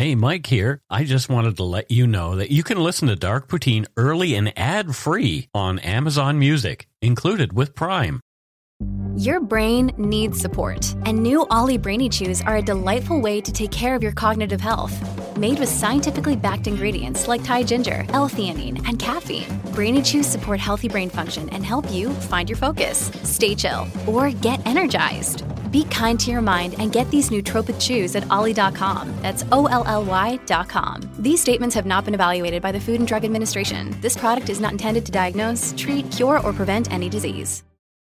Hey, Mike here. I just wanted to let you know that you can listen to Dark Poutine early and ad-free on Amazon Music, included with Prime. Your brain needs support, and new Ollie Brainy Chews are a delightful way to take care of your cognitive health. Made with scientifically backed ingredients like Thai ginger, L-theanine, and caffeine, Brainy Chews support healthy brain function and help you find your focus, stay chill, or get energized. Be kind to your mind and get these nootropic chews at ollie.com. That's OLLY.com. These statements have not been evaluated by the Food and Drug Administration. This product is not intended to diagnose, treat, cure, or prevent any disease.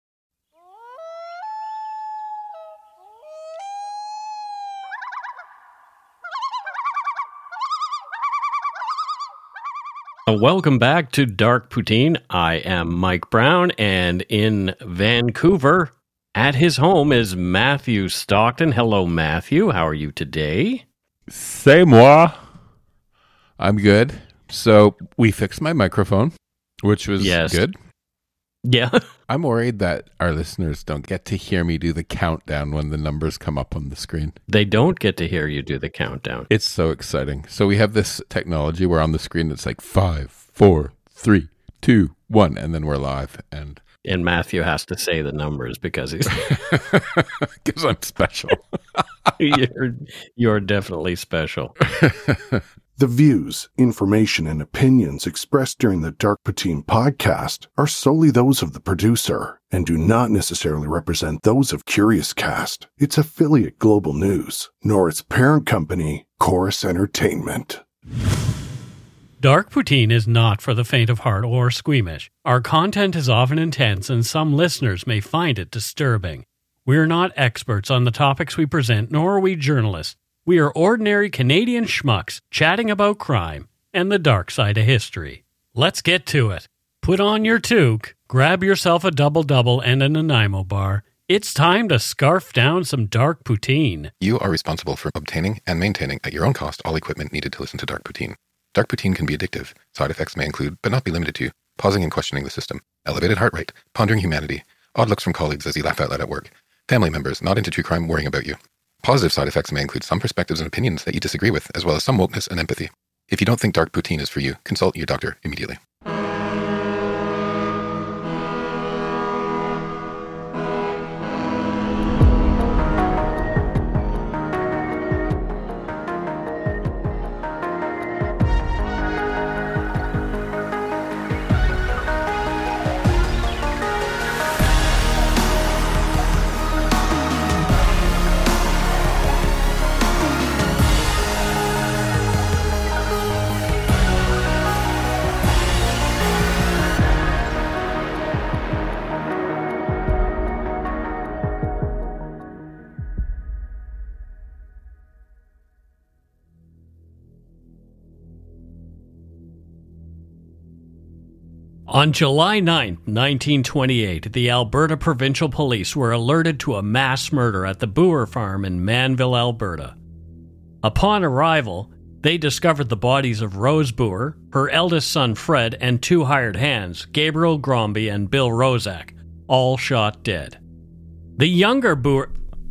Welcome back to Dark Poutine. I am Mike Brown, and in Vancouver, at his home, is Matthew Stockton. Hello, Matthew. How are you today? C'est moi. I'm good. So we fixed my microphone, which was good. Yeah. I'm worried that our listeners don't get to hear me do the countdown when the numbers come up on the screen. They don't get to hear you do the countdown. It's so exciting. So we have this technology where on the screen it's like 5, 4, 3, 2, 1, and then we're live. And Matthew has to say the numbers because he's because I'm special. You're definitely special. The views, information, and opinions expressed during the Dark Poutine podcast are solely those of the producer and do not necessarily represent those of Curious Cast, its affiliate Global News, nor its parent company, Chorus Entertainment. Dark Poutine is not for the faint of heart or squeamish. Our content is often intense and some listeners may find it disturbing. We are not experts on the topics we present, nor are we journalists. We are ordinary Canadian schmucks chatting about crime and the dark side of history. Let's get to it. Put on your toque, grab yourself a double-double and a Nanaimo bar. It's time to scarf down some Dark Poutine. You are responsible for obtaining and maintaining at your own cost all equipment needed to listen to Dark Poutine. Dark Poutine can be addictive. Side effects may include, but not be limited to, pausing and questioning the system, elevated heart rate, pondering humanity, odd looks from colleagues as you laugh out loud at work, family members not into true crime worrying about you. Positive side effects may include some perspectives and opinions that you disagree with, as well as some wokeness and empathy. If you don't think Dark Poutine is for you, consult your doctor immediately. On July 9, 1928, the Alberta Provincial Police were alerted to a mass murder at the Boer farm in Manville, Alberta. Upon arrival, they discovered the bodies of Rose Boer, her eldest son Fred, and two hired hands, Gabriel Gromby and Bill Rozak, all shot dead. The younger Boer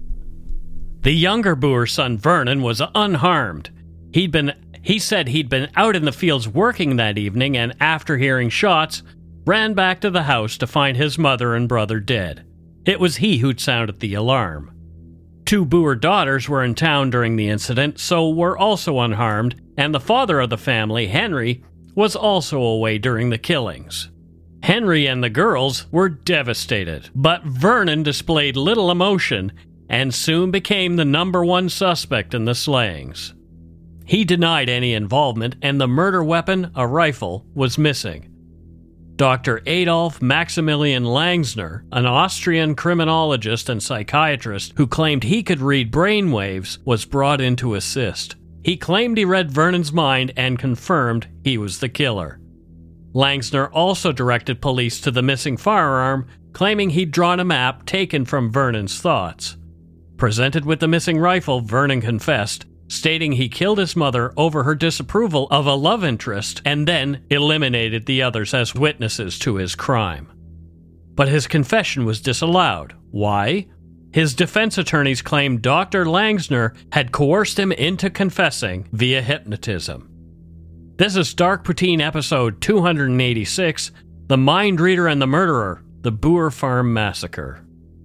son Vernon was unharmed. He said he'd been out in the fields working that evening and, after hearing shots, ran back to the house to find his mother and brother dead. It was he who'd sounded the alarm. Two Boer daughters were in town during the incident, so were also unharmed, and the father of the family, Henry, was also away during the killings. Henry and the girls were devastated, but Vernon displayed little emotion and soon became the number one suspect in the slayings. He denied any involvement, and the murder weapon, a rifle, was missing. Dr. Adolf Maximilian Langsner, an Austrian criminologist and psychiatrist who claimed he could read brainwaves, was brought in to assist. He claimed he read Vernon's mind and confirmed he was the killer. Langsner also directed police to the missing firearm, claiming he'd drawn a map taken from Vernon's thoughts. Presented with the missing rifle, Vernon confessed, stating he killed his mother over her disapproval of a love interest and then eliminated the others as witnesses to his crime. But his confession was disallowed. Why? His defense attorneys claimed Dr. Langsner had coerced him into confessing via hypnotism. This is Dark Poutine episode 286, The Mind Reader and the Murderer, the Boer Farm Massacre.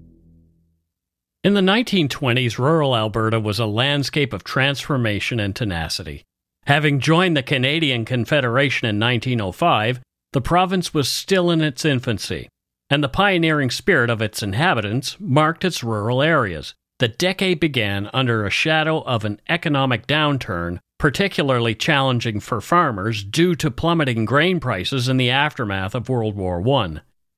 In the 1920s, rural Alberta was a landscape of transformation and tenacity. Having joined the Canadian Confederation in 1905, the province was still in its infancy, and the pioneering spirit of its inhabitants marked its rural areas. The decade began under a shadow of an economic downturn, particularly challenging for farmers due to plummeting grain prices in the aftermath of World War I.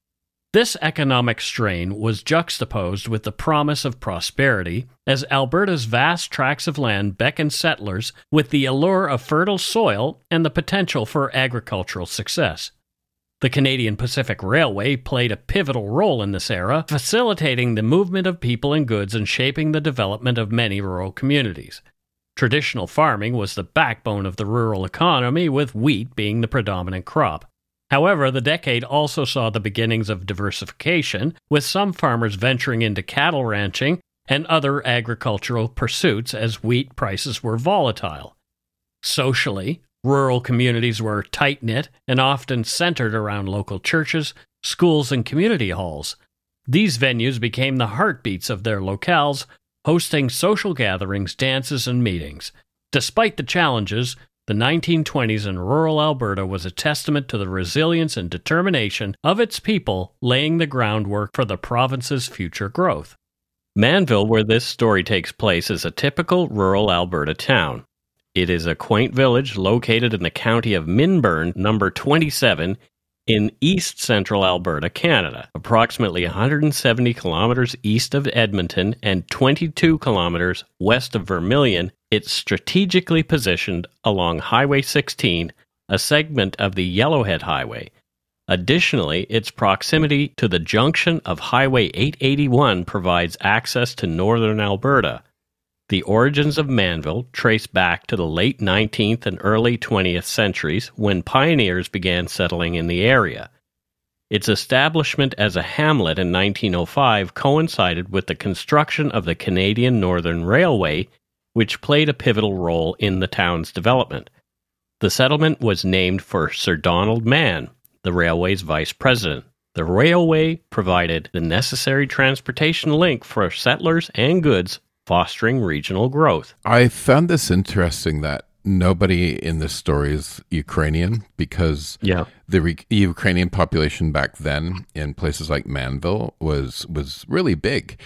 This economic strain was juxtaposed with the promise of prosperity, as Alberta's vast tracts of land beckoned settlers with the allure of fertile soil and the potential for agricultural success. The Canadian Pacific Railway played a pivotal role in this era, facilitating the movement of people and goods and shaping the development of many rural communities. Traditional farming was the backbone of the rural economy, with wheat being the predominant crop. However, the decade also saw the beginnings of diversification, with some farmers venturing into cattle ranching and other agricultural pursuits as wheat prices were volatile. Socially, rural communities were tight-knit and often centered around local churches, schools, and community halls. These venues became the heartbeats of their locales, hosting social gatherings, dances, and meetings. Despite the challenges, the 1920s in rural Alberta was a testament to the resilience and determination of its people, laying the groundwork for the province's future growth. Manville, where this story takes place, is a typical rural Alberta town. It is a quaint village located in the county of Minburn, number 27, in east-central Alberta, Canada, approximately 170 kilometers east of Edmonton and 22 kilometers west of Vermilion. It's strategically positioned along Highway 16, a segment of the Yellowhead Highway. Additionally, its proximity to the junction of Highway 881 provides access to northern Alberta. The origins of Manville trace back to the late 19th and early 20th centuries, when pioneers began settling in the area. Its establishment as a hamlet in 1905 coincided with the construction of the Canadian Northern Railway, which played a pivotal role in the town's development. The settlement was named for Sir Donald Mann, the railway's vice president. The railway provided the necessary transportation link for settlers and goods, fostering regional growth. I found this interesting that nobody in this story is Ukrainian, because the Ukrainian population back then in places like Manville was really big.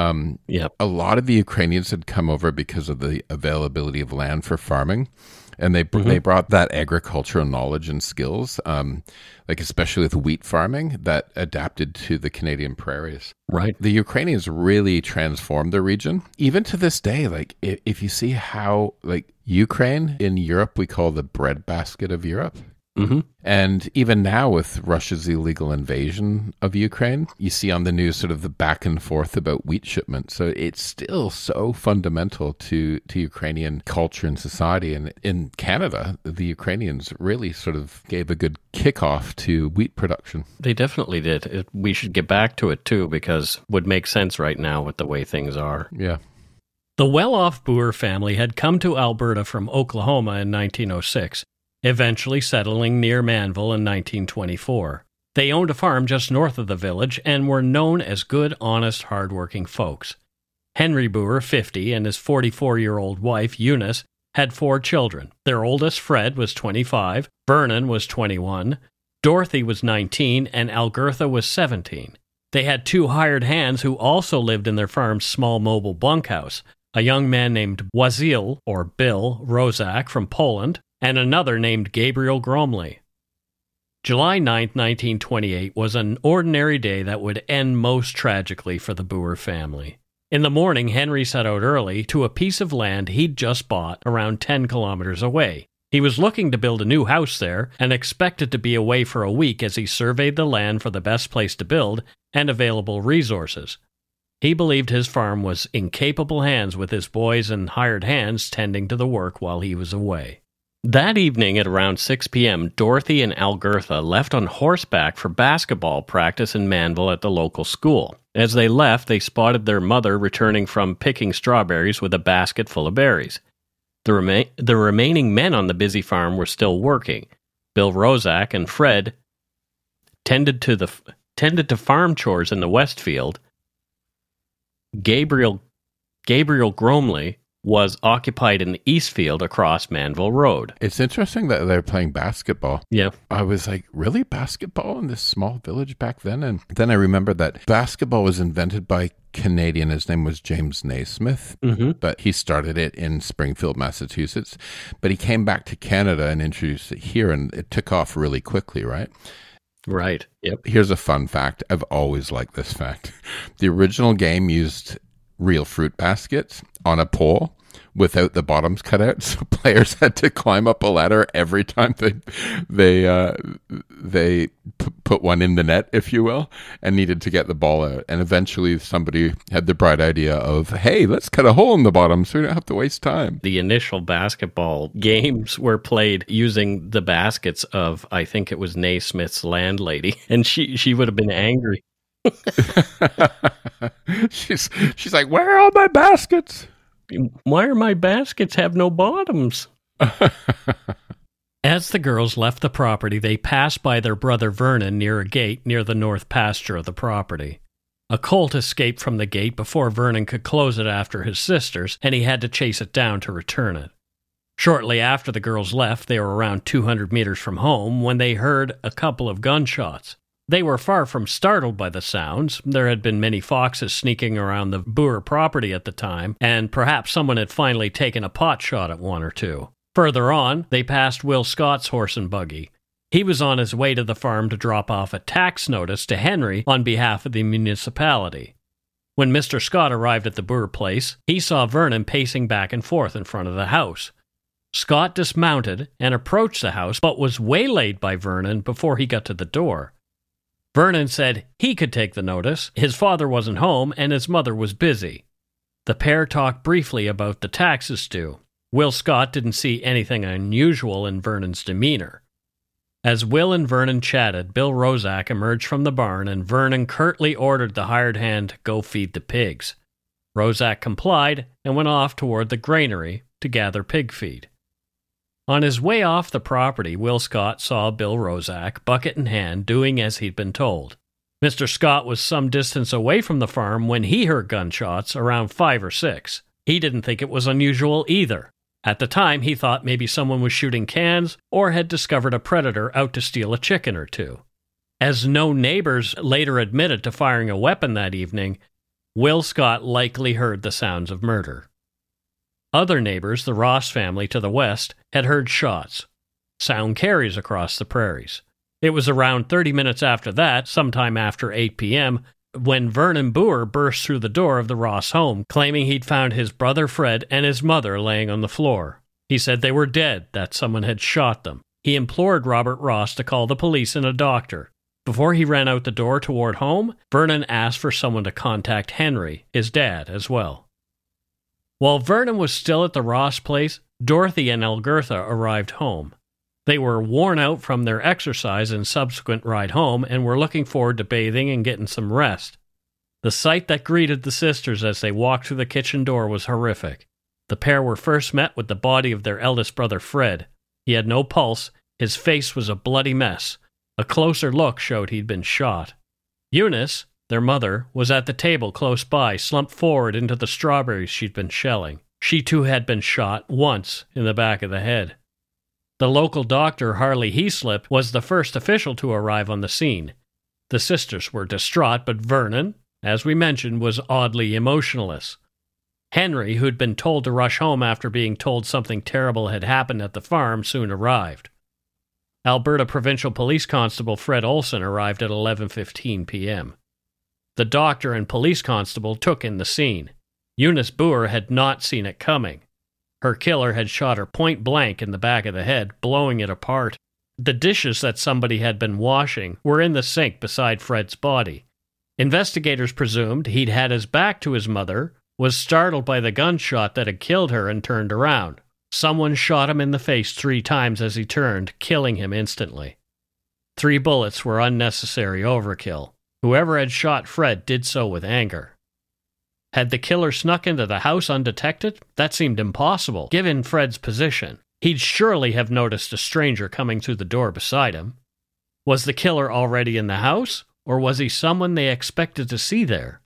A lot of the Ukrainians had come over because of the availability of land for farming, and they brought that agricultural knowledge and skills, like especially with wheat farming, that adapted to the Canadian prairies. Right. The Ukrainians really transformed the region. Even to this day, like if you see how, like, Ukraine in Europe, we call the breadbasket of Europe. Mm-hmm. And even now with Russia's illegal invasion of Ukraine, you see on the news sort of the back and forth about wheat shipments. So it's still so fundamental to Ukrainian culture and society. And in Canada, the Ukrainians really sort of gave a good kickoff to wheat production. They definitely did. We should get back to it too, because it would make sense right now with the way things are. Yeah. The well-off Boer family had come to Alberta from Oklahoma in 1906. Eventually settling near Manville in 1924. They owned a farm just north of the village and were known as good, honest, hard-working folks. Henry Boer, 50, and his 44-year-old wife, Eunice, had 4 children. Their oldest, Fred, was 25, Vernon was 21, Dorothy was 19, and Algertha was 17. They had 2 hired hands who also lived in their farm's small mobile bunkhouse, a young man named Wasil, or Bill, Rozak from Poland, and another named Gabriel Gromley. July 9, 1928 was an ordinary day that would end most tragically for the Boer family. In the morning, Henry set out early to a piece of land he'd just bought around 10 kilometers away. He was looking to build a new house there and expected to be away for a week as he surveyed the land for the best place to build and available resources. He believed his farm was in capable hands with his boys and hired hands tending to the work while he was away. That evening at around 6 p.m., Dorothy and Algertha left on horseback for basketball practice in Manville at the local school. As they left, they spotted their mother returning from picking strawberries with a basket full of berries. The remaining men on the busy farm were still working. Bill Rozak and Fred tended to farm chores in the west field. Gabriel Gromley was occupied in the east field across Manville Road. It's interesting that they're playing basketball. Yeah. I was like, really? Basketball in this small village back then? And then I remembered that basketball was invented by a Canadian. His name was James Naismith, but he started it in Springfield, Massachusetts. But he came back to Canada and introduced it here, and it took off really quickly, right? Right. Yep. Here's a fun fact. I've always liked this fact. The original game used real fruit baskets on a pole without the bottoms cut out, so players had to climb up a ladder every time they put one in the net, if you will, and needed to get the ball out. And eventually somebody had the bright idea of, hey, let's cut a hole in the bottom so we don't have to waste time. The initial basketball games were played using the baskets of, I think it was Naismith's landlady, and she would have been angry. She's like, where are all my baskets? Why are my baskets have no bottoms? As the girls left the property, they passed by their brother Vernon near a gate near the north pasture of the property. A colt escaped from the gate before Vernon could close it after his sisters, and he had to chase it down to return it. Shortly after the girls left, they were around 200 meters from home when they heard a couple of gunshots. They were far from startled by the sounds. There had been many foxes sneaking around the Boer property at the time, and perhaps someone had finally taken a pot shot at one or two. Further on, they passed Will Scott's horse and buggy. He was on his way to the farm to drop off a tax notice to Henry on behalf of the municipality. When Mr. Scott arrived at the Boer place, he saw Vernon pacing back and forth in front of the house. Scott dismounted and approached the house, but was waylaid by Vernon before he got to the door. Vernon said he could take the notice. His father wasn't home, and his mother was busy. The pair talked briefly about the taxes due. Will Scott didn't see anything unusual in Vernon's demeanor. As Will and Vernon chatted, Bill Rozak emerged from the barn, and Vernon curtly ordered the hired hand to go feed the pigs. Rozak complied and went off toward the granary to gather pig feed. On his way off the property, Will Scott saw Bill Rozak, bucket in hand, doing as he'd been told. Mr. Scott was some distance away from the farm when he heard gunshots, around 5 or 6. He didn't think it was unusual either. At the time, he thought maybe someone was shooting cans or had discovered a predator out to steal a chicken or two. As no neighbors later admitted to firing a weapon that evening, Will Scott likely heard the sounds of murder. Other neighbors, the Ross family to the west, had heard shots. Sound carries across the prairies. It was around 30 minutes after that, sometime after 8 p.m., when Vernon Boer burst through the door of the Ross home, claiming he'd found his brother Fred and his mother laying on the floor. He said they were dead, that someone had shot them. He implored Robert Ross to call the police and a doctor. Before he ran out the door toward home, Vernon asked for someone to contact Henry, his dad, as well. While Vernon was still at the Ross place, Dorothy and Algertha arrived home. They were worn out from their exercise and subsequent ride home and were looking forward to bathing and getting some rest. The sight that greeted the sisters as they walked through the kitchen door was horrific. The pair were first met with the body of their eldest brother Fred. He had no pulse, his face was a bloody mess. A closer look showed he'd been shot. Eunice, their mother, was at the table close by, slumped forward into the strawberries she'd been shelling. She too had been shot once in the back of the head. The local doctor, Harley Heaslip, was the first official to arrive on the scene. The sisters were distraught, but Vernon, as we mentioned, was oddly emotionless. Henry, who'd been told to rush home after being told something terrible had happened at the farm, soon arrived. Alberta Provincial Police Constable Fred Olson arrived at 11:15 p.m. The doctor and police constable took in the scene. Eunice Boer had not seen it coming. Her killer had shot her point blank in the back of the head, blowing it apart. The dishes that somebody had been washing were in the sink beside Fred's body. Investigators presumed he'd had his back to his mother, was startled by the gunshot that had killed her, and turned around. Someone shot him in the face 3 times as he turned, killing him instantly. 3 bullets were unnecessary overkill. Whoever had shot Fred did so with anger. Had the killer snuck into the house undetected? That seemed impossible, given Fred's position. He'd surely have noticed a stranger coming through the door beside him. Was the killer already in the house, or was he someone they expected to see there?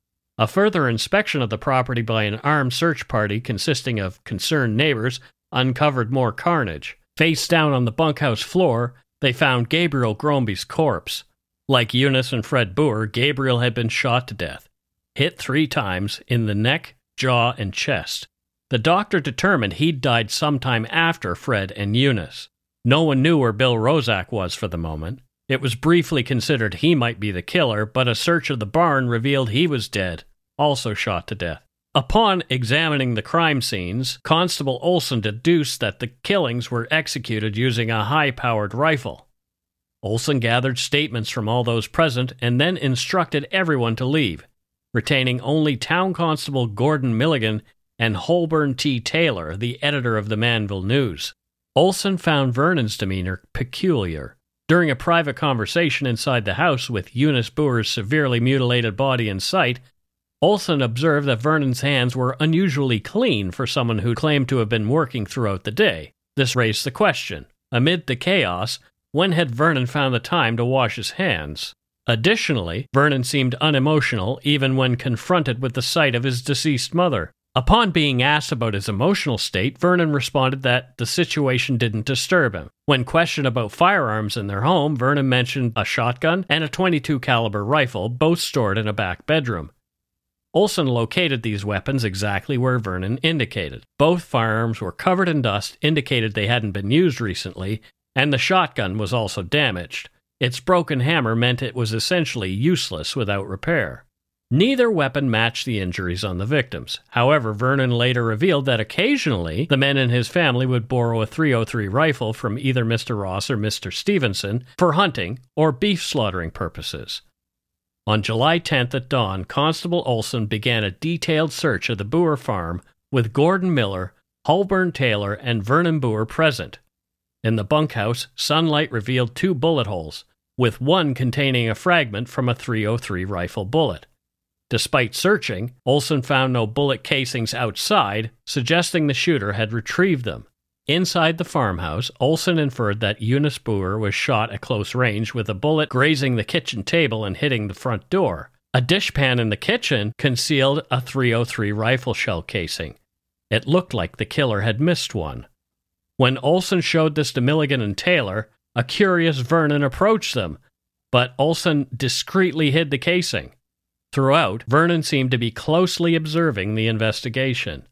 A further inspection of the property by an armed search party consisting of concerned neighbors uncovered more carnage. Face down on the bunkhouse floor, they found Gabriel Grombie's corpse. Like Eunice and Fred Boer, Gabriel had been shot to death, hit 3 times in the neck, jaw, and chest. The doctor determined he'd died sometime after Fred and Eunice. No one knew where Bill Rozak was for the moment. It was briefly considered he might be the killer, but a search of the barn revealed he was dead, also shot to death. Upon examining the crime scenes, Constable Olson deduced that the killings were executed using a high-powered rifle. Olson gathered statements from all those present and then instructed everyone to leave, retaining only Town Constable Gordon Milligan and Holborn T. Taylor, the editor of the Manville News. Olson found Vernon's demeanor peculiar. During a private conversation inside the house with Eunice Boer's severely mutilated body in sight, Olson observed that Vernon's hands were unusually clean for someone who claimed to have been working throughout the day. This raised the question, amid the chaos, when had Vernon found the time to wash his hands? Additionally, Vernon seemed unemotional even when confronted with the sight of his deceased mother. Upon being asked about his emotional state, Vernon responded that the situation didn't disturb him. When questioned about firearms in their home, Vernon mentioned a shotgun and a .22 caliber rifle, both stored in a back bedroom. Olson located these weapons exactly where Vernon indicated. Both firearms were covered in dust, indicated they hadn't been used recently, and the shotgun was also damaged. Its broken hammer meant it was essentially useless without repair. Neither weapon matched the injuries on the victims. However, Vernon later revealed that occasionally the men in his family would borrow a .303 rifle from either Mr. Ross or Mr. Stevenson for hunting or beef slaughtering purposes. On July 10th at dawn, Constable Olson began a detailed search of the Boer farm with Gordon Miller, Holborn Taylor, and Vernon Boer present. In the bunkhouse, sunlight revealed 2 bullet holes, with one containing a fragment from a .303 rifle bullet. Despite searching, Olson found no bullet casings outside, suggesting the shooter had retrieved them. Inside the farmhouse, Olson inferred that Eunice Boer was shot at close range with a bullet grazing the kitchen table and hitting the front door. A dishpan in the kitchen concealed a .303 rifle shell casing. It looked like the killer had missed one. When Olson showed this to Milligan and Taylor, a curious Vernon approached them, but Olson discreetly hid the casing. Throughout, Vernon seemed to be closely observing the investigation.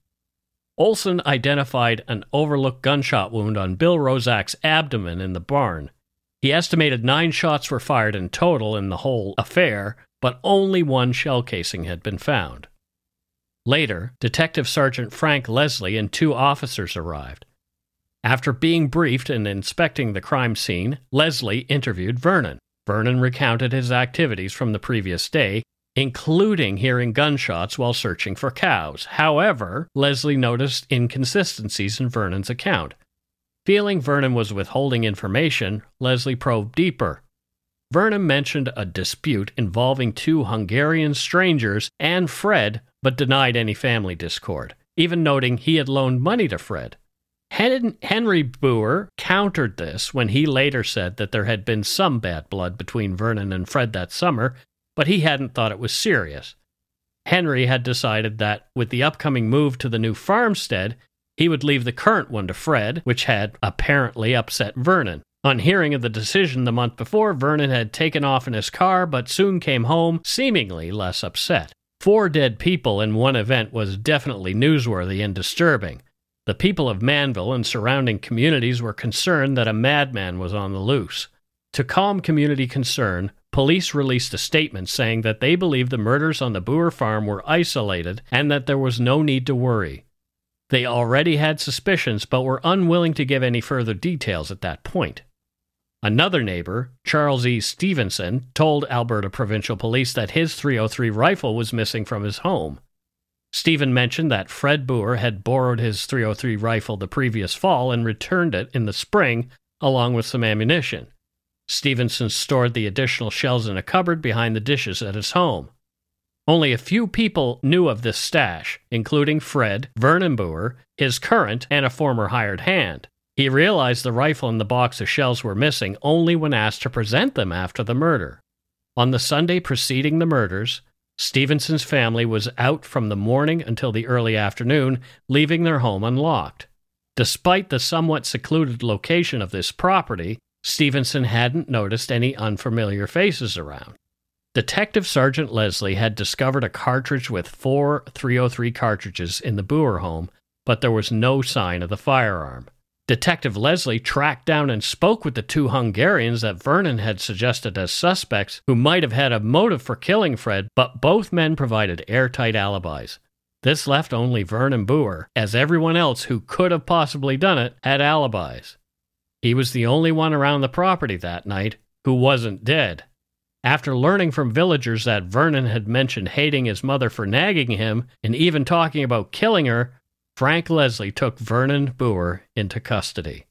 Olson identified an overlooked gunshot wound on Bill Rozak's abdomen in the barn. He estimated 9 shots were fired in total in the whole affair, but only 1 shell casing had been found. Later, Detective Sergeant Frank Leslie and 2 officers arrived. After being briefed and inspecting the crime scene, Leslie interviewed Vernon. Vernon recounted his activities from the previous day, including hearing gunshots while searching for cows. However, Leslie noticed inconsistencies in Vernon's account. Feeling Vernon was withholding information, Leslie probed deeper. Vernon mentioned a dispute involving 2 Hungarian strangers and Fred, but denied any family discord, even noting he had loaned money to Fred. Henry Boer countered this when he later said that there had been some bad blood between Vernon and Fred that summer, but he hadn't thought it was serious. Henry had decided that, with the upcoming move to the new farmstead, he would leave the current one to Fred, which had apparently upset Vernon. On hearing of the decision the month before, Vernon had taken off in his car, but soon came home, seemingly less upset. 4 dead people in one event was definitely newsworthy and disturbing. The people of Manville and surrounding communities were concerned that a madman was on the loose. To calm community concern, police released a statement saying that they believed the murders on the Boer farm were isolated and that there was no need to worry. They already had suspicions but were unwilling to give any further details at that point. Another neighbor, Charles E. Stevenson, told Alberta Provincial Police that his .303 rifle was missing from his home. Stephen mentioned that Fred Boer had borrowed his .303 rifle the previous fall and returned it in the spring, along with some ammunition. Stevenson stored the additional shells in a cupboard behind the dishes at his home. Only a few people knew of this stash, including Fred, Vernon Boer, his current, and a former hired hand. He realized the rifle and the box of shells were missing only when asked to present them after the murder. On the Sunday preceding the murders, Stevenson's family was out from the morning until the early afternoon, leaving their home unlocked. Despite the somewhat secluded location of this property, Stevenson hadn't noticed any unfamiliar faces around. Detective Sergeant Leslie had discovered a cartridge with 4 .303 cartridges in the Boer home, but there was no sign of the firearm. Detective Leslie tracked down and spoke with the 2 Hungarians that Vernon had suggested as suspects who might have had a motive for killing Fred, but both men provided airtight alibis. This left only Vernon Boer, as everyone else who could have possibly done it had alibis. He was the only one around the property that night who wasn't dead. After learning from villagers that Vernon had mentioned hating his mother for nagging him and even talking about killing her, Frank Leslie took Vernon Boer into custody.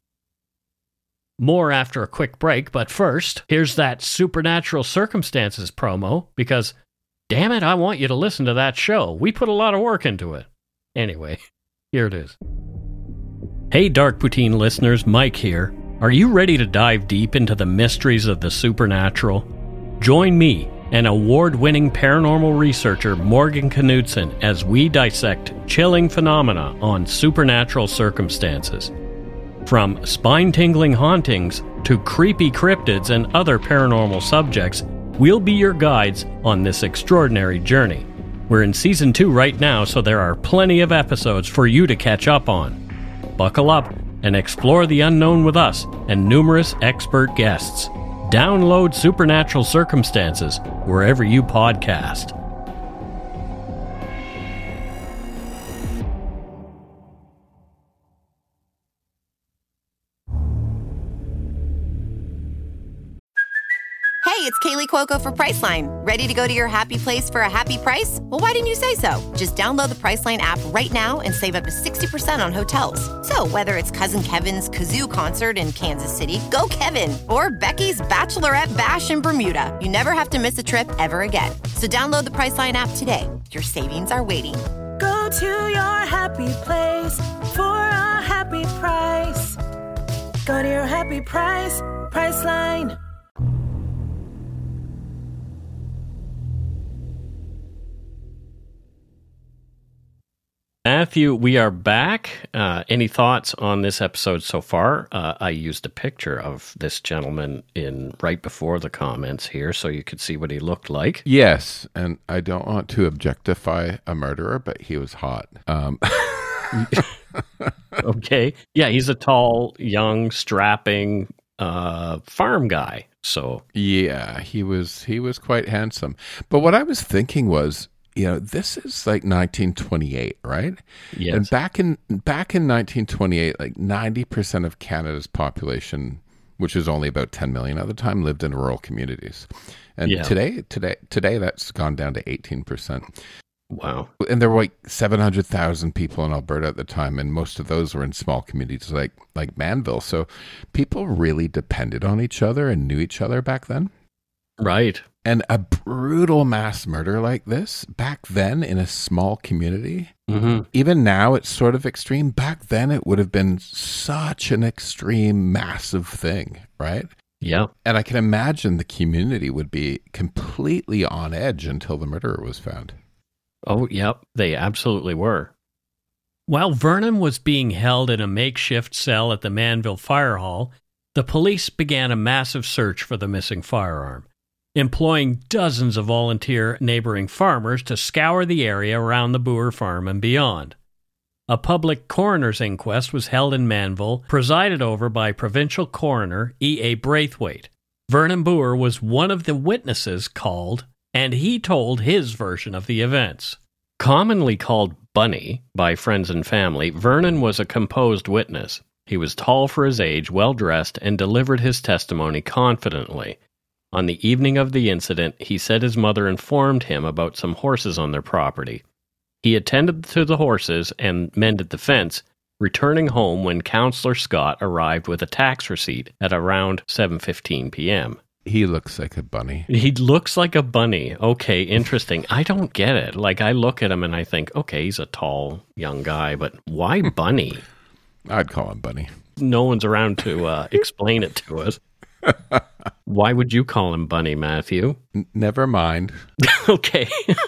More after a quick break, but first, here's that Supernatural Circumstances promo, because, damn it, I want you to listen to that show. We put a lot of work into it. Anyway, here it is. Hey Dark Poutine listeners, Mike here. Are you ready to dive deep into the mysteries of the supernatural? Join me and award-winning paranormal researcher Morgan Knudsen as we dissect chilling phenomena on Supernatural Circumstances. From spine-tingling hauntings to creepy cryptids and other paranormal subjects, we'll be your guides on this extraordinary journey. We're in Season 2 right now, so there are plenty of episodes for you to catch up on. Buckle up and explore the unknown with us and numerous expert guests. Download Supernatural Circumstances wherever you podcast. Hey, it's Kaylee Cuoco for Priceline. Ready to go to your happy place for a happy price? Well, why didn't you say so? Just download the Priceline app right now and save up to 60% on hotels. So whether it's Cousin Kevin's Kazoo Concert in Kansas City, go Kevin, or Becky's Bachelorette Bash in Bermuda, you never have to miss a trip ever again. So download the Priceline app today. Your savings are waiting. Go to your happy place for a happy price. Go to your happy price, Priceline. Matthew, we are back. Any thoughts on this episode so far? I used a picture of this gentleman in right before the comments here so you could see what he looked like. Yes, and I don't want to objectify a murderer, but he was hot. Okay. Yeah, he's a tall, young, strapping farm guy. So yeah, he was quite handsome. But what I was thinking was, you know, this is like 1928, right? Yes. And back in 1928, like 90% of Canada's population, which was only about 10 million at the time, lived in rural communities. And today that's gone down to 18%. Wow. And there were like 700,000 people in Alberta at the time, and most of those were in small communities like Manville. So people really depended on each other and knew each other back then. Right. And a brutal mass murder like this, back then in a small community, even now it's sort of extreme. Back then it would have been such an extreme, massive thing, right? Yeah. And I can imagine the community would be completely on edge until the murderer was found. Oh, yep. They absolutely were. While Vernon was being held in a makeshift cell at the Manville Fire Hall, the police began a massive search for the missing firearm, employing dozens of volunteer neighboring farmers to scour the area around the Boer farm and beyond. A public coroner's inquest was held in Manville, presided over by Provincial Coroner E.A. Braithwaite. Vernon Boer was one of the witnesses called, and he told his version of the events. Commonly called Bunny by friends and family, Vernon was a composed witness. He was tall for his age, well-dressed, and delivered his testimony confidently. On the evening of the incident, he said his mother informed him about some horses on their property. He attended to the horses and mended the fence, returning home when Counselor Scott arrived with a tax receipt at around 7:15 p.m. He looks like a bunny. He looks like a bunny. Okay, interesting. I don't get it. Like, I look at him and I think, okay, he's a tall, young guy, but why bunny? I'd call him Bunny. No one's around to explain it to us. Why would you call him Bunny, Matthew? Never mind. Okay.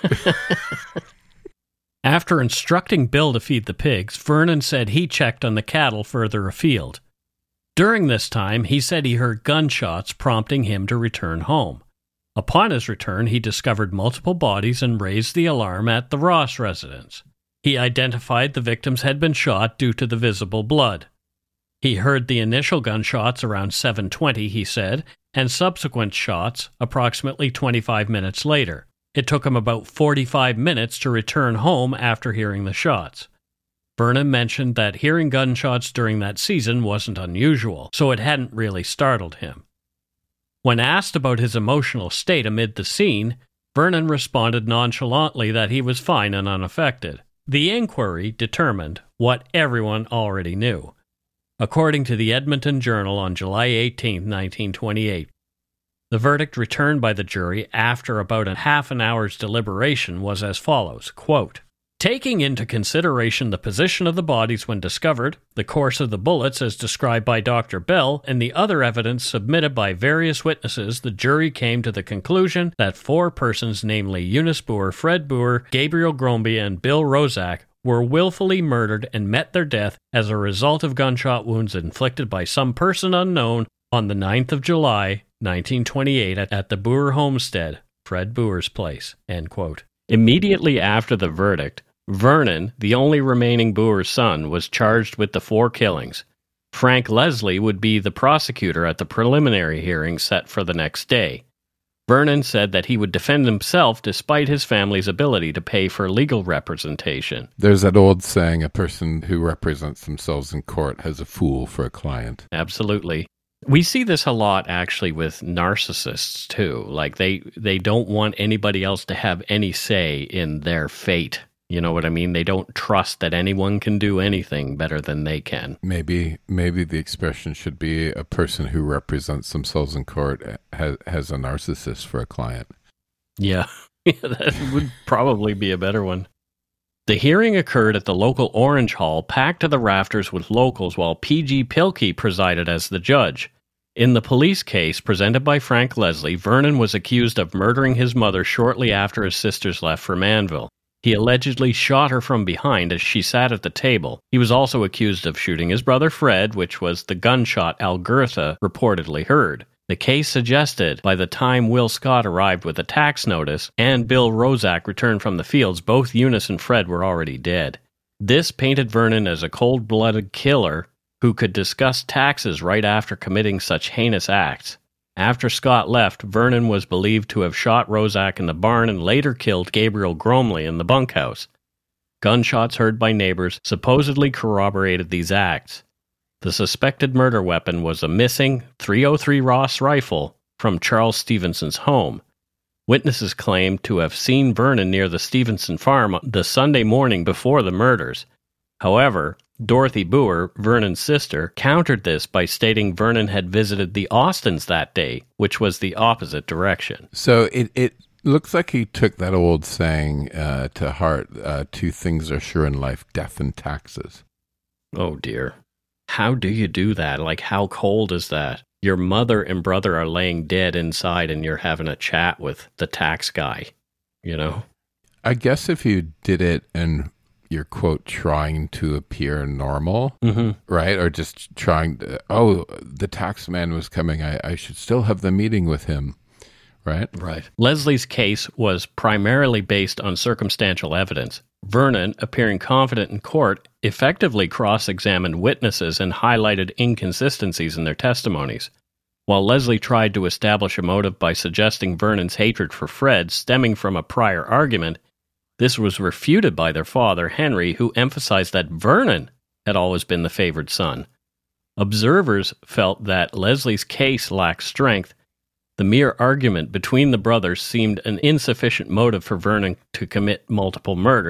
After instructing Bill to feed the pigs, Vernon said he checked on the cattle further afield. During this time, he said he heard gunshots prompting him to return home. Upon his return, he discovered multiple bodies and raised the alarm at the Ross residence. He identified the victims had been shot due to the visible blood. He heard the initial gunshots around 7:20, he said, and subsequent shots approximately 25 minutes later. It took him about 45 minutes to return home after hearing the shots. Vernon mentioned that hearing gunshots during that season wasn't unusual, so it hadn't really startled him. When asked about his emotional state amid the scene, Vernon responded nonchalantly that he was fine and unaffected. The inquiry determined what everyone already knew. According to the Edmonton Journal on July 18, 1928, the verdict returned by the jury after about a half an hour's deliberation was as follows, quote, "Taking into consideration the position of the bodies when discovered, the course of the bullets as described by Dr. Bell, and the other evidence submitted by various witnesses, the jury came to the conclusion that 4 persons, namely Eunice Boer, Fred Boer, Gabriel Gromby, and Bill Rozak, were willfully murdered and met their death as a result of gunshot wounds inflicted by some person unknown on the 9th of July, 1928, at the Boer homestead, Fred Boer's place." End quote. Immediately after the verdict, Vernon, the only remaining Boer son, was charged with the 4 killings. Frank Leslie would be the prosecutor at the preliminary hearing set for the next day. Vernon said that he would defend himself despite his family's ability to pay for legal representation. There's that old saying, a person who represents themselves in court has a fool for a client. Absolutely. We see this a lot, actually, with narcissists, too. Like, they don't want anybody else to have any say in their fate. You know what I mean? They don't trust that anyone can do anything better than they can. Maybe the expression should be a person who represents themselves in court has a narcissist for a client. Yeah, that would probably be a better one. The hearing occurred at the local Orange Hall, packed to the rafters with locals, while P.G. Pilkey presided as the judge. In the police case presented by Frank Leslie, Vernon was accused of murdering his mother shortly after his sisters left for Manville. He allegedly shot her from behind as she sat at the table. He was also accused of shooting his brother Fred, which was the gunshot Algertha reportedly heard. The case suggested by the time Will Scott arrived with a tax notice and Bill Rozak returned from the fields, both Eunice and Fred were already dead. This painted Vernon as a cold-blooded killer who could discuss taxes right after committing such heinous acts. After Scott left, Vernon was believed to have shot Rozak in the barn and later killed Gabriel Gromley in the bunkhouse. Gunshots heard by neighbors supposedly corroborated these acts. The suspected murder weapon was a missing .303 Ross rifle from Charles Stevenson's home. Witnesses claimed to have seen Vernon near the Stevenson farm the Sunday morning before the murders. However, Dorothy Boer, Vernon's sister, countered this by stating Vernon had visited the Austins that day, which was the opposite direction. So it looks like he took that old saying to heart, 2 things are sure in life, death and taxes. Oh dear. How do you do that? Like, how cold is that? Your mother and brother are laying dead inside and you're having a chat with the tax guy, you know? I guess if you did it and you're, quote, trying to appear normal, right? Or just trying to, the tax man was coming. I should still have the meeting with him, right? Right. Leslie's case was primarily based on circumstantial evidence. Vernon, appearing confident in court, effectively cross-examined witnesses and highlighted inconsistencies in their testimonies. While Leslie tried to establish a motive by suggesting Vernon's hatred for Fred stemming from a prior argument, this was refuted by their father, Henry, who emphasized that Vernon had always been the favored son. Observers felt that Leslie's case lacked strength. The mere argument between the brothers seemed an insufficient motive for Vernon to commit multiple murders,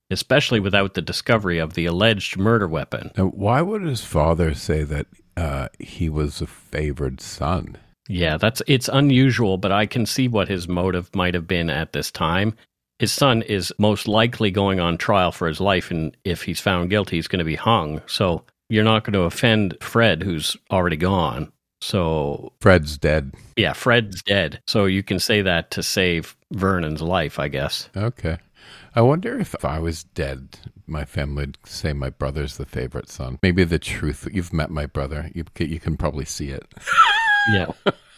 especially without the discovery of the alleged murder weapon. Now, why would his father say that he was a favored son? Yeah, it's unusual, but I can see what his motive might have been at this time. His son is most likely going on trial for his life, and if he's found guilty, he's going to be hung. So you're not going to offend Fred, who's already gone. So Fred's dead. Yeah, Fred's dead. So you can say that to save Vernon's life, I guess. Okay. I wonder if I was dead, my family would say my brother's the favorite son. Maybe the truth. You've met my brother. You can probably see it. Yeah.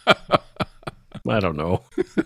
I don't know.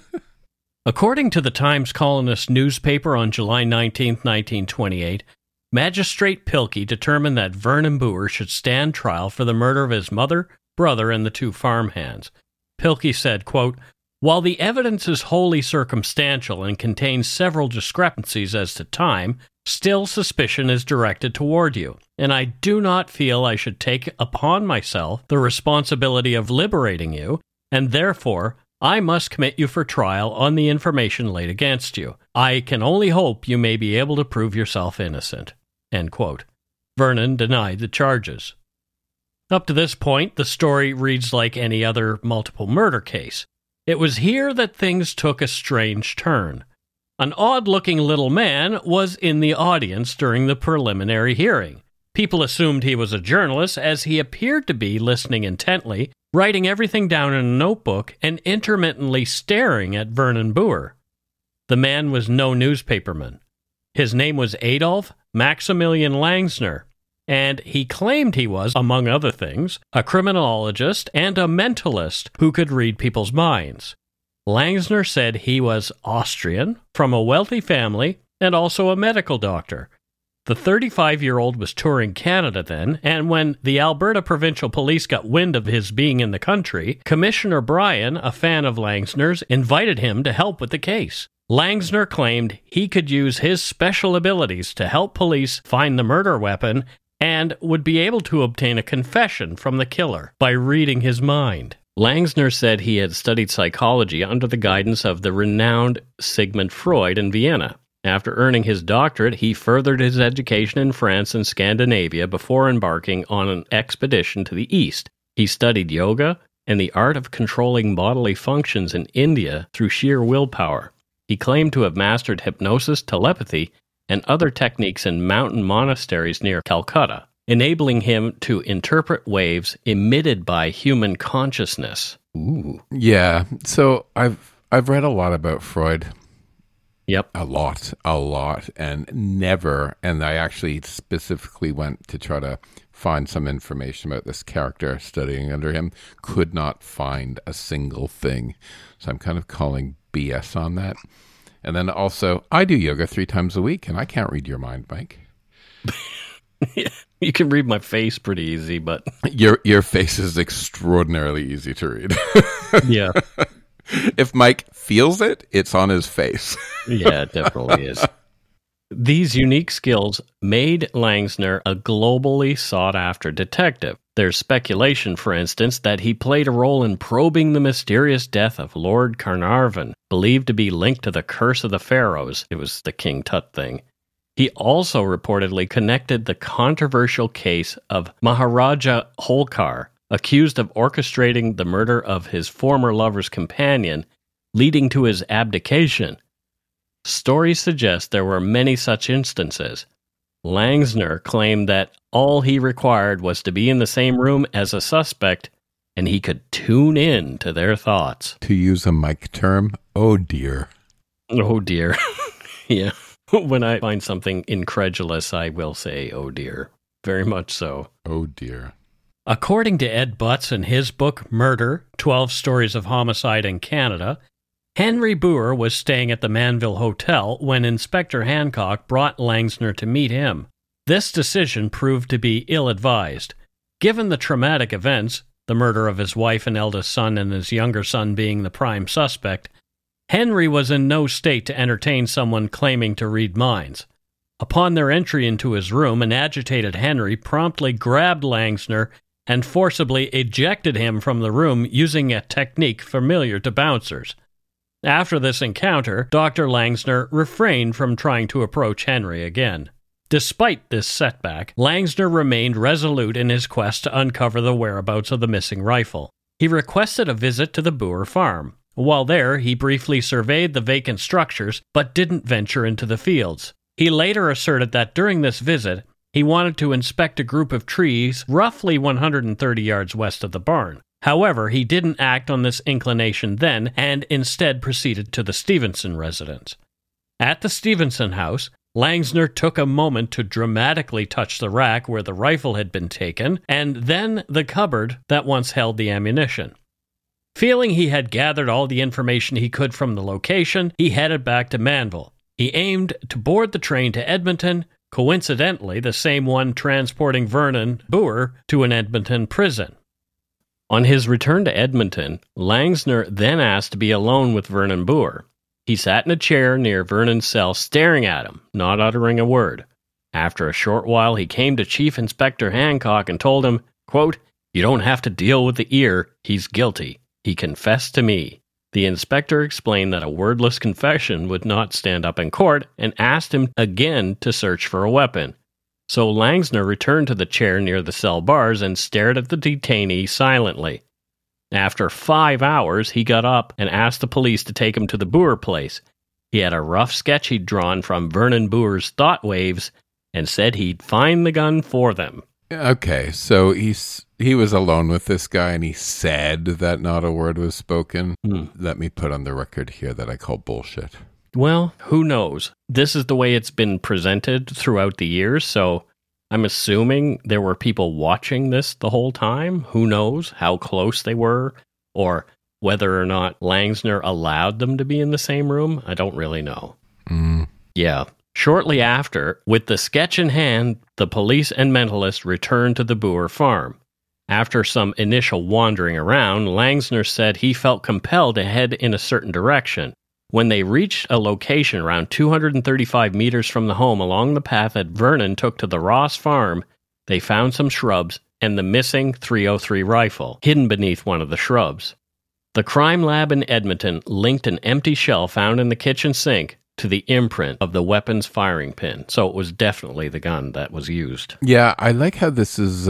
According to the Times Colonist newspaper on July 19, 1928, Magistrate Pilkey determined that Vernon Boer should stand trial for the murder of his mother, brother, and the 2 farmhands. Pilkey said, quote, "While the evidence is wholly circumstantial and contains several discrepancies as to time, still suspicion is directed toward you, and I do not feel I should take upon myself the responsibility of liberating you, and therefore I must commit you for trial on the information laid against you. I can only hope you may be able to prove yourself innocent." End quote. Vernon denied the charges. Up to this point, the story reads like any other multiple murder case. It was here that things took a strange turn. An odd-looking little man was in the audience during the preliminary hearing. People assumed he was a journalist, as he appeared to be listening intently, writing everything down in a notebook, and intermittently staring at Vernon Boer. The man was no newspaperman. His name was Adolf Maximilian Langsner, and he claimed he was, among other things, a criminologist and a mentalist who could read people's minds. Langsner said he was Austrian, from a wealthy family, and also a medical doctor. The 35-year-old was touring Canada then, and when the Alberta Provincial Police got wind of his being in the country, Commissioner Bryan, a fan of Langsner's, invited him to help with the case. Langsner claimed he could use his special abilities to help police find the murder weapon and would be able to obtain a confession from the killer by reading his mind. Langsner said he had studied psychology under the guidance of the renowned Sigmund Freud in Vienna. After earning his doctorate, he furthered his education in France and Scandinavia before embarking on an expedition to the East. He studied yoga and the art of controlling bodily functions in India through sheer willpower. He claimed to have mastered hypnosis, telepathy, and other techniques in mountain monasteries near Calcutta, enabling him to interpret waves emitted by human consciousness. Ooh. Yeah, so I've read a lot about Freud. Yep. A lot, and never, and I actually specifically went to try to find some information about this character studying under him, could not find a single thing. So I'm kind of calling BS on that. And then also, I do yoga 3 times a week, and I can't read your mind, Mike. You can read my face pretty easy, but... Your face is extraordinarily easy to read. Yeah. If Mike feels it, it's on his face. Yeah, it definitely is. These unique skills made Langsner a globally sought-after detective. There's speculation, for instance, that he played a role in probing the mysterious death of Lord Carnarvon, believed to be linked to the Curse of the Pharaohs. It was the King Tut thing. He also reportedly connected the controversial case of Maharaja Holkar, accused of orchestrating the murder of his former lover's companion, leading to his abdication. Stories suggest there were many such instances. Langsner claimed that all he required was to be in the same room as a suspect, and he could tune in to their thoughts. To use a Mike term, oh dear. Oh dear. Yeah. When I find something incredulous, I will say, oh dear. Very much so. Oh dear. According to Ed Butts in his book, Murder, 12 Stories of Homicide in Canada, Henry Boer was staying at the Manville Hotel when Inspector Hancock brought Langsner to meet him. This decision proved to be ill-advised. Given the traumatic events, the murder of his wife and eldest son and his younger son being the prime suspect, Henry was in no state to entertain someone claiming to read minds. Upon their entry into his room, an agitated Henry promptly grabbed Langsner and forcibly ejected him from the room using a technique familiar to bouncers. After this encounter, Dr. Langsner refrained from trying to approach Henry again. Despite this setback, Langsner remained resolute in his quest to uncover the whereabouts of the missing rifle. He requested a visit to the Boer farm. While there, he briefly surveyed the vacant structures, but didn't venture into the fields. He later asserted that during this visit, he wanted to inspect a group of trees roughly 130 yards west of the barn. However, he didn't act on this inclination then, and instead proceeded to the Stevenson residence. At the Stevenson house, Langsner took a moment to dramatically touch the rack where the rifle had been taken, and then the cupboard that once held the ammunition. Feeling he had gathered all the information he could from the location, he headed back to Manville. He aimed to board the train to Edmonton, coincidentally the same one transporting Vernon Boer to an Edmonton prison. On his return to Edmonton, Langsner then asked to be alone with Vernon Boer. He sat in a chair near Vernon's cell staring at him, not uttering a word. After a short while, he came to Chief Inspector Hancock and told him, quote, "You don't have to deal with the ear. He's guilty. He confessed to me." The inspector explained that a wordless confession would not stand up in court and asked him again to search for a weapon. So Langsner returned to the chair near the cell bars and stared at the detainee silently. After 5 hours, he got up and asked the police to take him to the Boer place. He had a rough sketch he'd drawn from Vernon Boer's thought waves and said he'd find the gun for them. Okay, so he was alone with this guy and he said that not a word was spoken. Let me put on the record here that I call bullshit. Well, who knows? This is the way it's been presented throughout the years, so I'm assuming there were people watching this the whole time. Who knows how close they were, or whether or not Langsner allowed them to be in the same room? I don't really know. Yeah. Shortly after, with the sketch in hand, the police and mentalist returned to the Boer farm. After some initial wandering around, Langsner said he felt compelled to head in a certain direction. When they reached a location around 235 meters from the home along the path that Vernon took to the Ross farm, they found some shrubs and the missing .303 rifle, hidden beneath one of the shrubs. The crime lab in Edmonton linked an empty shell found in the kitchen sink to the imprint of the weapon's firing pin, so it was definitely the gun that was used. Yeah, I like how this is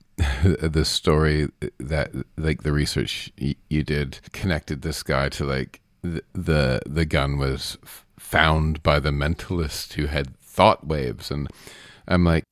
the story that, like, the research you did connected this guy to, like, the gun was found by the mentalist who had thought waves, and I'm like,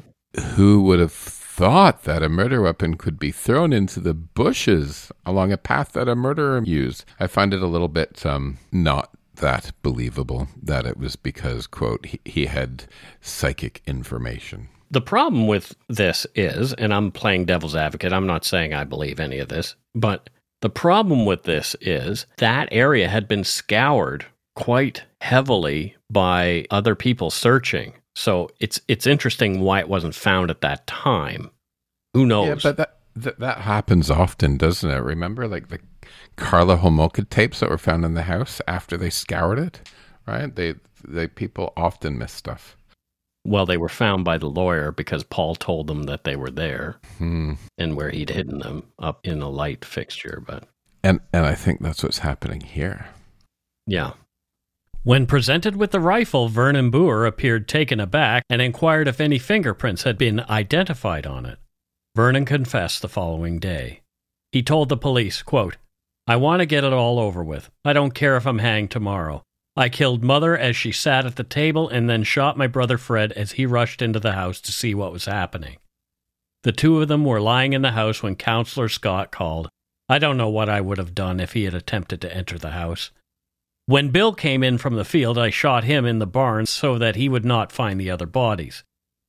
who would have thought that a murder weapon could be thrown into the bushes along a path that a murderer used? I find it a little bit not that believable that it was because, quote, he had psychic information. The problem with this is, and I'm playing devil's advocate, I'm not saying I believe any of this, but the problem with this is that area had been scoured quite heavily by other people searching. So it's interesting why it wasn't found at that time. Who knows? Yeah, but that happens often, doesn't it? Remember, like the Karla Homolka tapes that were found in the house after they scoured it, right? They people often miss stuff. Well, they were found by the lawyer because Paul told them that they were there and where he'd hidden them up in a light fixture. But and I think that's what's happening here. Yeah. When presented with the rifle, Vernon Boer appeared taken aback and inquired if any fingerprints had been identified on it. Vernon confessed the following day. He told the police, quote, "I want to get it all over with. I don't care if I'm hanged tomorrow. I killed Mother as she sat at the table and then shot my brother Fred as he rushed into the house to see what was happening. The two of them were lying in the house when Counselor Scott called. I don't know what I would have done if he had attempted to enter the house. When Bill came in from the field, I shot him in the barn so that he would not find the other bodies.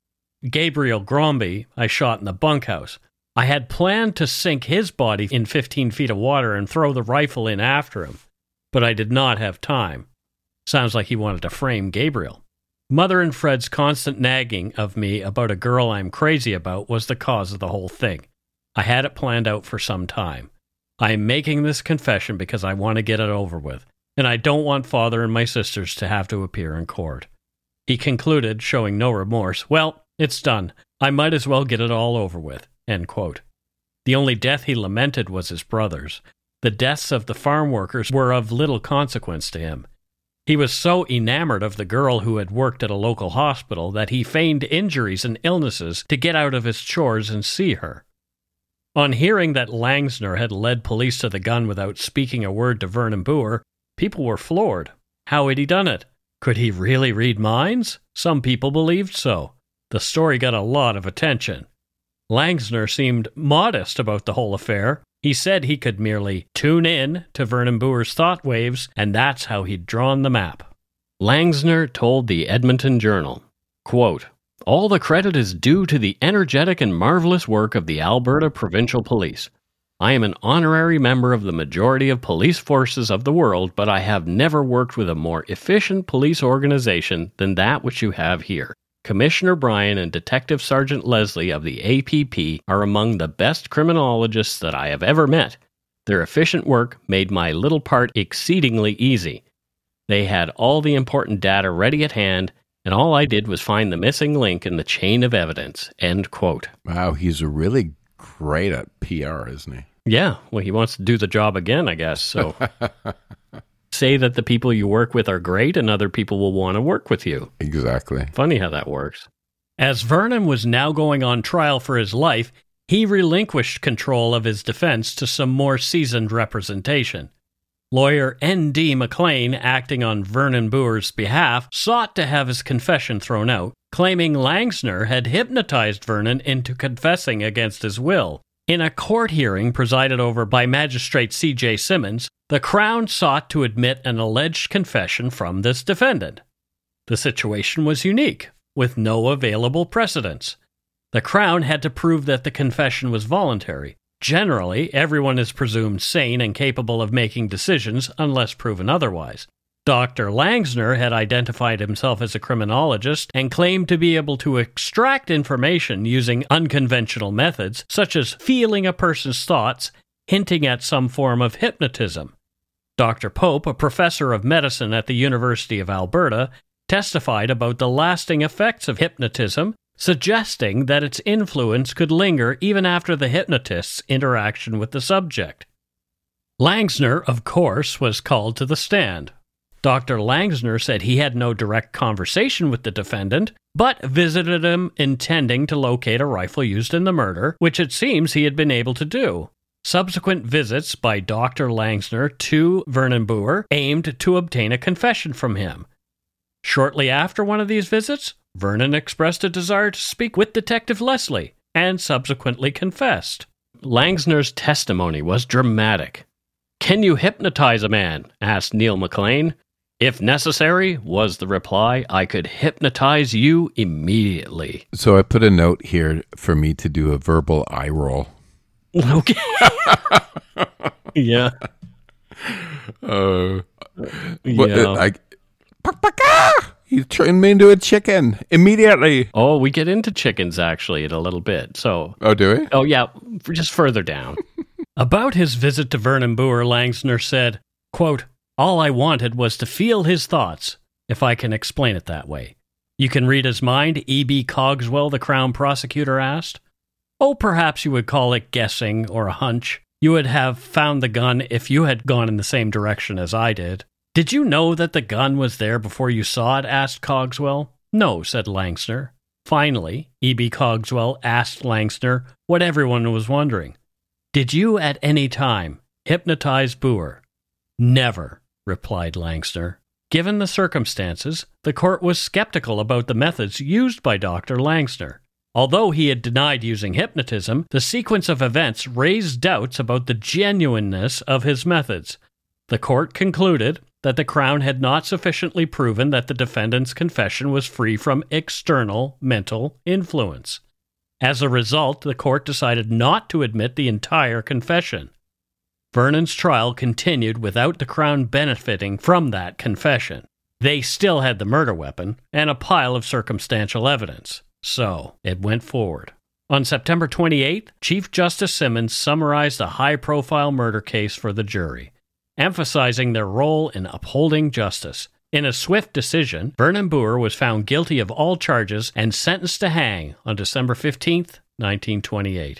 Gabriel Gromby I shot in the bunkhouse. I had planned to sink his body in 15 feet of water and throw the rifle in after him, but I did not have time." Sounds like he wanted to frame Gabriel. "Mother and Fred's constant nagging of me about a girl I'm crazy about was the cause of the whole thing. I had it planned out for some time. I am making this confession because I want to get it over with, and I don't want Father and my sisters to have to appear in court." He concluded, showing no remorse, "Well, it's done. I might as well get it all over with." End quote. The only death he lamented was his brother's. The deaths of the farm workers were of little consequence to him. He was so enamored of the girl who had worked at a local hospital that he feigned injuries and illnesses to get out of his chores and see her. On hearing that Langsner had led police to the gun without speaking a word to Vernon Boer, people were floored. How had he done it? Could he really read minds? Some people believed so. The story got a lot of attention. Langsner seemed modest about the whole affair. He said he could merely tune in to Vernon Boer's thought waves, and that's how he'd drawn the map. Langsner told the Edmonton Journal, quote, "All the credit is due to the energetic and marvelous work of the Alberta Provincial Police. I am an honorary member of the majority of police forces of the world, but I have never worked with a more efficient police organization than that which you have here. Commissioner Bryan and Detective Sergeant Leslie of the APP are among the best criminologists that I have ever met. Their efficient work made my little part exceedingly easy. They had all the important data ready at hand, and all I did was find the missing link in the chain of evidence." End quote. Wow, he's really great at PR, isn't he? Yeah, well, he wants to do the job again, I guess. So say that the people you work with are great and other people will want to work with you. Exactly. Funny how that works. As Vernon was now going on trial for his life, he relinquished control of his defense to some more seasoned representation. Lawyer N.D. McLean, acting on Vernon Boer's behalf, sought to have his confession thrown out, claiming Langsner had hypnotized Vernon into confessing against his will. In a court hearing presided over by Magistrate C.J. Simmons, the Crown sought to admit an alleged confession from this defendant. The situation was unique, with no available precedents. The Crown had to prove that the confession was voluntary. Generally, everyone is presumed sane and capable of making decisions unless proven otherwise. Dr. Langsner had identified himself as a criminologist and claimed to be able to extract information using unconventional methods, such as feeling a person's thoughts, hinting at some form of hypnotism. Dr. Pope, a professor of medicine at the University of Alberta, testified about the lasting effects of hypnotism, suggesting that its influence could linger even after the hypnotist's interaction with the subject. Langsner, of course, was called to the stand. Dr. Langsner said he had no direct conversation with the defendant, but visited him intending to locate a rifle used in the murder, which it seems he had been able to do. Subsequent visits by Dr. Langsner to Vernon Boer aimed to obtain a confession from him. Shortly after one of these visits, Vernon expressed a desire to speak with Detective Leslie, and subsequently confessed. Langsner's testimony was dramatic. "Can you hypnotize a man?" asked Neil McLean. "If necessary," was the reply, "I could hypnotize you immediately." So I put a note here for me to do a verbal eye roll. Okay. Yeah. Yeah. He turned me into a chicken immediately. Oh, we get into chickens actually in a little bit. So. Oh, do we? Oh, yeah. Just further down. About his visit to Vernon Boer, Langsner said, quote, "All I wanted was to feel his thoughts, if I can explain it that way. You can read his mind?" E.B. Cogswell, the Crown prosecutor, asked. "Oh, perhaps you would call it guessing or a hunch. You would have found the gun if you had gone in the same direction as I did." "Did you know that the gun was there before you saw it?" asked Cogswell. "No," said Langsner. Finally, E.B. Cogswell asked Langsner what everyone was wondering. "Did you at any time hypnotize Boer?" "Never," replied Langsner. Given the circumstances, the court was skeptical about the methods used by Dr. Langsner. Although he had denied using hypnotism, the sequence of events raised doubts about the genuineness of his methods. The court concluded that the Crown had not sufficiently proven that the defendant's confession was free from external mental influence. As a result, the court decided not to admit the entire confession. Vernon's trial continued without the Crown benefiting from that confession. They still had the murder weapon and a pile of circumstantial evidence, so it went forward. On September 28th, Chief Justice Simmons summarized a high-profile murder case for the jury, emphasizing their role in upholding justice. In a swift decision, Vernon Boer was found guilty of all charges and sentenced to hang on December 15th, 1928.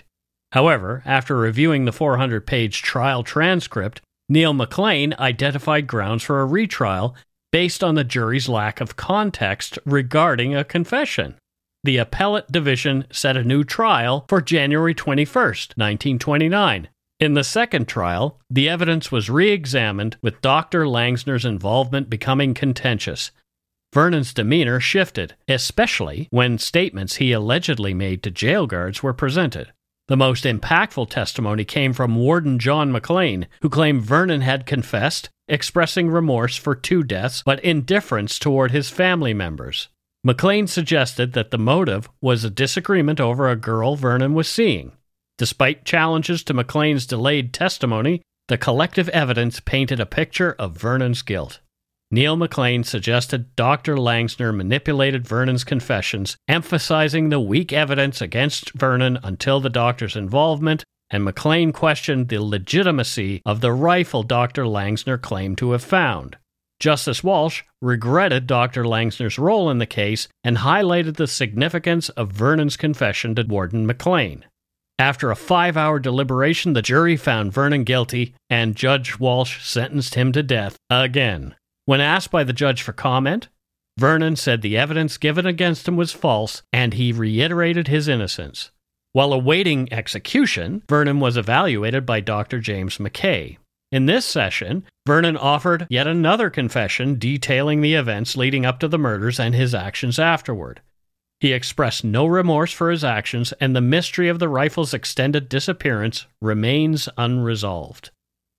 However, after reviewing the 400-page trial transcript, Neil McLean identified grounds for a retrial based on the jury's lack of context regarding a confession. The appellate division set a new trial for January 21st, 1929. In the second trial, the evidence was re-examined, with Dr. Langsner's involvement becoming contentious. Vernon's demeanor shifted, especially when statements he allegedly made to jail guards were presented. The most impactful testimony came from Warden John McLean, who claimed Vernon had confessed, expressing remorse for 2 deaths but indifference toward his family members. McLean suggested that the motive was a disagreement over a girl Vernon was seeing. Despite challenges to McLean's delayed testimony, the collective evidence painted a picture of Vernon's guilt. Neil McLean suggested Dr. Langsner manipulated Vernon's confessions, emphasizing the weak evidence against Vernon until the doctor's involvement, and McLean questioned the legitimacy of the rifle Dr. Langsner claimed to have found. Justice Walsh regretted Dr. Langsner's role in the case and highlighted the significance of Vernon's confession to Warden McLean. After a 5-hour deliberation, the jury found Vernon guilty, and Judge Walsh sentenced him to death again. When asked by the judge for comment, Vernon said the evidence given against him was false, and he reiterated his innocence. While awaiting execution, Vernon was evaluated by Dr. James McKay. In this session, Vernon offered yet another confession detailing the events leading up to the murders and his actions afterward. He expressed no remorse for his actions, and the mystery of the rifle's extended disappearance remains unresolved.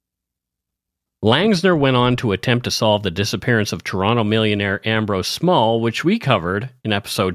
Langsner went on to attempt to solve the disappearance of Toronto millionaire Ambrose Small, which we covered in episode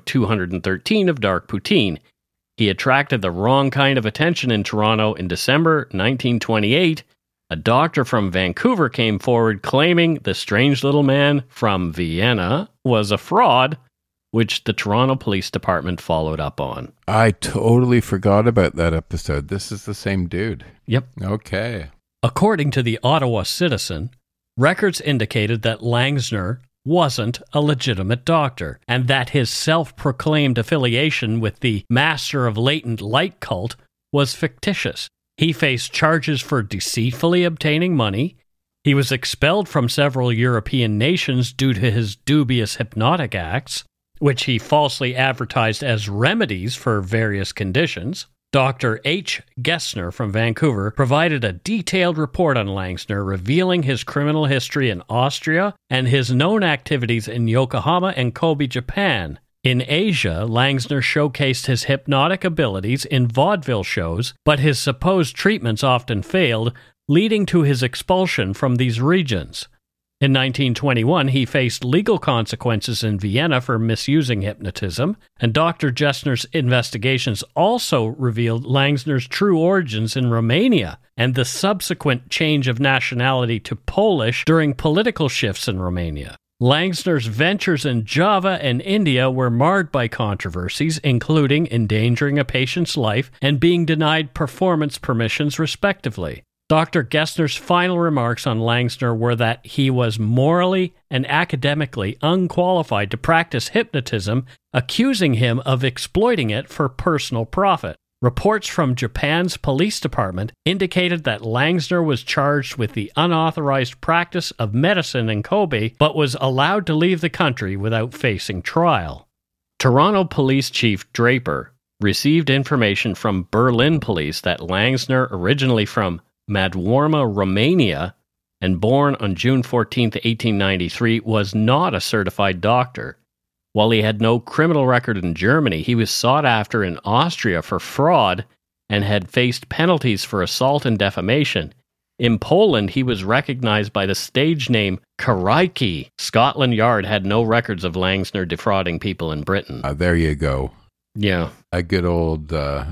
213 of Dark Poutine. He attracted the wrong kind of attention in Toronto in December 1928. A doctor from Vancouver came forward claiming the strange little man from Vienna was a fraud, which the Toronto Police Department followed up on. I totally forgot about that episode. This is the same dude. Yep. Okay. According to the Ottawa Citizen, records indicated that Langsner wasn't a legitimate doctor, and that his self-proclaimed affiliation with the Master of Latent Light cult was fictitious. He faced charges for deceitfully obtaining money. He was expelled from several European nations due to his dubious hypnotic acts, which he falsely advertised as remedies for various conditions. Dr. H. Gessner from Vancouver provided a detailed report on Langsner, revealing his criminal history in Austria and his known activities in Yokohama and Kobe, Japan. In Asia, Langsner showcased his hypnotic abilities in vaudeville shows, but his supposed treatments often failed, leading to his expulsion from these regions. In 1921, he faced legal consequences in Vienna for misusing hypnotism, and Dr. Gessner's investigations also revealed Langsner's true origins in Romania and the subsequent change of nationality to Polish during political shifts in Romania. Langsner's ventures in Java and India were marred by controversies, including endangering a patient's life and being denied performance permissions, respectively. Dr. Gessner's final remarks on Langsner were that he was morally and academically unqualified to practice hypnotism, accusing him of exploiting it for personal profit. Reports from Japan's police department indicated that Langsner was charged with the unauthorized practice of medicine in Kobe, but was allowed to leave the country without facing trial. Toronto Police Chief Draper received information from Berlin police that Langsner, originally from Madwarma, Romania, and born on June 14, 1893, was not a certified doctor. While he had no criminal record in Germany, he was sought after in Austria for fraud and had faced penalties for assault and defamation. In Poland, he was recognized by the stage name Karajki. Scotland Yard had no records of Langsner defrauding people in Britain. There you go. Yeah. A good old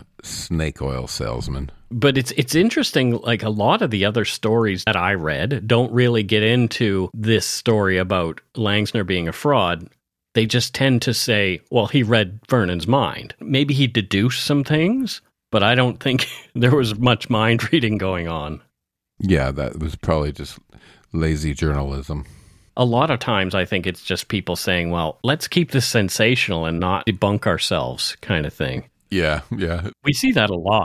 snake oil salesman. But it's interesting, like a lot of the other stories that I read don't really get into this story about Langsner being a fraud. They just tend to say, well, he read Vernon's mind. Maybe he deduced some things, but I don't think there was much mind reading going on. Yeah, that was probably just lazy journalism. A lot of times I think it's just people saying, well, let's keep this sensational and not debunk ourselves kind of thing. Yeah. We see that a lot.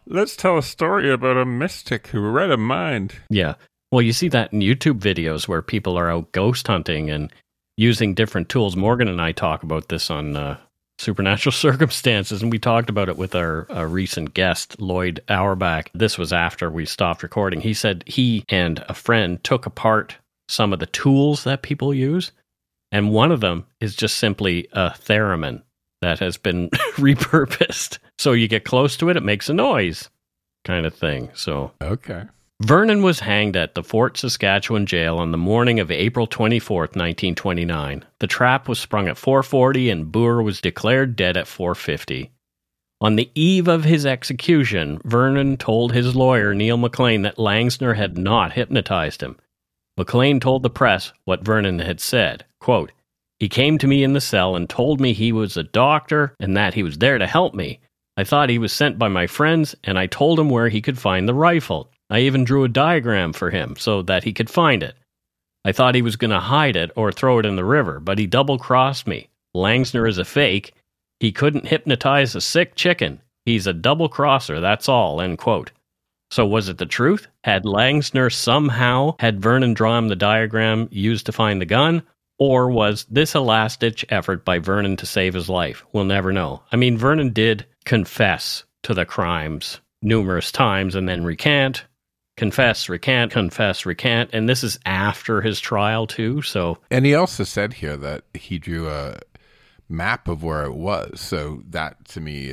Let's tell a story about a mystic who read a mind. Yeah. Well, you see that in YouTube videos where people are out ghost hunting and using different tools. Morgan and I talk about this on Supernatural Circumstances, and we talked about it with our recent guest, Lloyd Auerbach. This was after we stopped recording. He said he and a friend took apart some of the tools that people use, and one of them is just simply a theremin that has been repurposed. So you get close to it, it makes a noise kind of thing. So okay. Vernon was hanged at the Fort Saskatchewan jail on the morning of April 24th, 1929. The trap was sprung at 4:40 and Boer was declared dead at 4:50. On the eve of his execution, Vernon told his lawyer, Neil McLean, that Langsner had not hypnotized him. McLean told the press what Vernon had said, quote, "He came to me in the cell and told me he was a doctor and that he was there to help me. I thought he was sent by my friends, and I told him where he could find the rifle. I even drew a diagram for him so that he could find it. I thought he was going to hide it or throw it in the river, but he double-crossed me. Langsner is a fake. He couldn't hypnotize a sick chicken. He's a double-crosser, that's all," end quote. So was it the truth? Had Langsner somehow had Vernon draw him the diagram used to find the gun? Or was this a last-ditch effort by Vernon to save his life? We'll never know. I mean, Vernon did confess to the crimes numerous times and then recant. Confess, recant, confess, recant. And this is after his trial, too. So, and he also said here that he drew a map of where it was. So that, to me,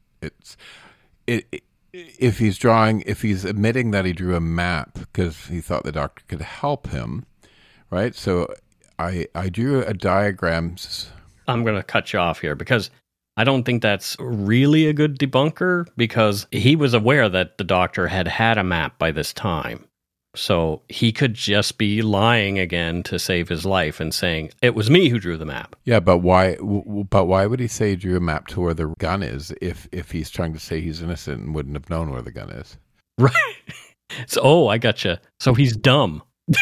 if he's admitting that he drew a map because he thought the doctor could help him, right? So I drew a diagram. I'm going to cut you off here because I don't think that's really a good debunker, because he was aware that the doctor had a map by this time. So he could just be lying again to save his life and saying, it was me who drew the map. Yeah, but why would he say he drew a map to where the gun is if he's trying to say he's innocent and wouldn't have known where the gun is? Right. So, I gotcha. So he's dumb.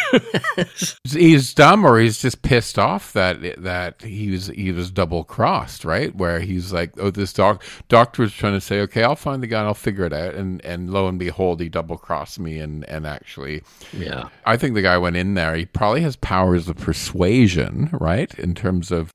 He's dumb, or he's just pissed off that he was double crossed, right? Where he's like, oh, this doctor was trying to say, okay, I'll find the gun, I'll figure it out, and lo and behold, he double crossed me, and actually, yeah, I think the guy went in there. He probably has powers of persuasion, right? In terms of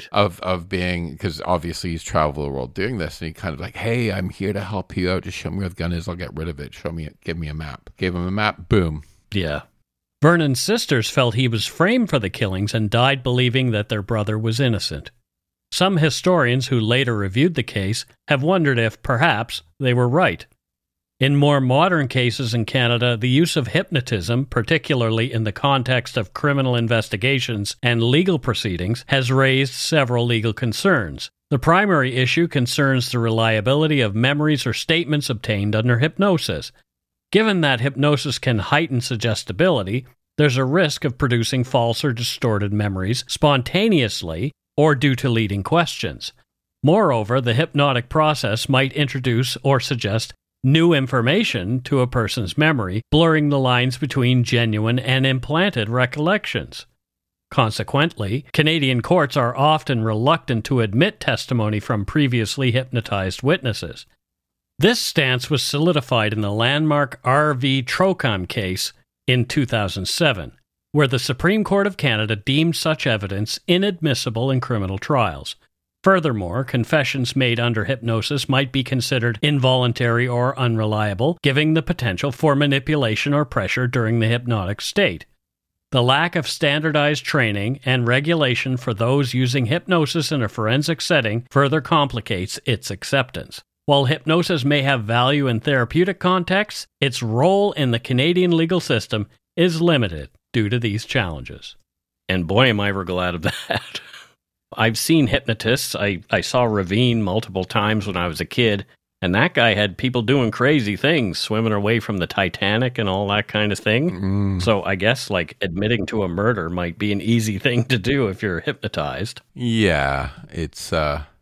of being, because obviously he's traveled the world doing this, and he kind of like, hey, I'm here to help you out. Just show me where the gun is, I'll get rid of it. Give me a map. Gave him a map. Boom. Yeah. Vernon's sisters felt he was framed for the killings and died believing that their brother was innocent. Some historians who later reviewed the case have wondered if, perhaps, they were right. In more modern cases in Canada, the use of hypnotism, particularly in the context of criminal investigations and legal proceedings, has raised several legal concerns. The primary issue concerns the reliability of memories or statements obtained under hypnosis. Given that hypnosis can heighten suggestibility, there's a risk of producing false or distorted memories spontaneously or due to leading questions. Moreover, the hypnotic process might introduce or suggest new information to a person's memory, blurring the lines between genuine and implanted recollections. Consequently, Canadian courts are often reluctant to admit testimony from previously hypnotized witnesses. This stance was solidified in the landmark R.V. Trocam case in 2007, where the Supreme Court of Canada deemed such evidence inadmissible in criminal trials. Furthermore, confessions made under hypnosis might be considered involuntary or unreliable, giving the potential for manipulation or pressure during the hypnotic state. The lack of standardized training and regulation for those using hypnosis in a forensic setting further complicates its acceptance. While hypnosis may have value in therapeutic contexts, its role in the Canadian legal system is limited due to these challenges. And boy, am I ever glad of that. I've seen hypnotists. I saw Ravine multiple times when I was a kid, and that guy had people doing crazy things, swimming away from the Titanic and all that kind of thing. So I guess like admitting to a murder might be an easy thing to do if you're hypnotized. Yeah, it's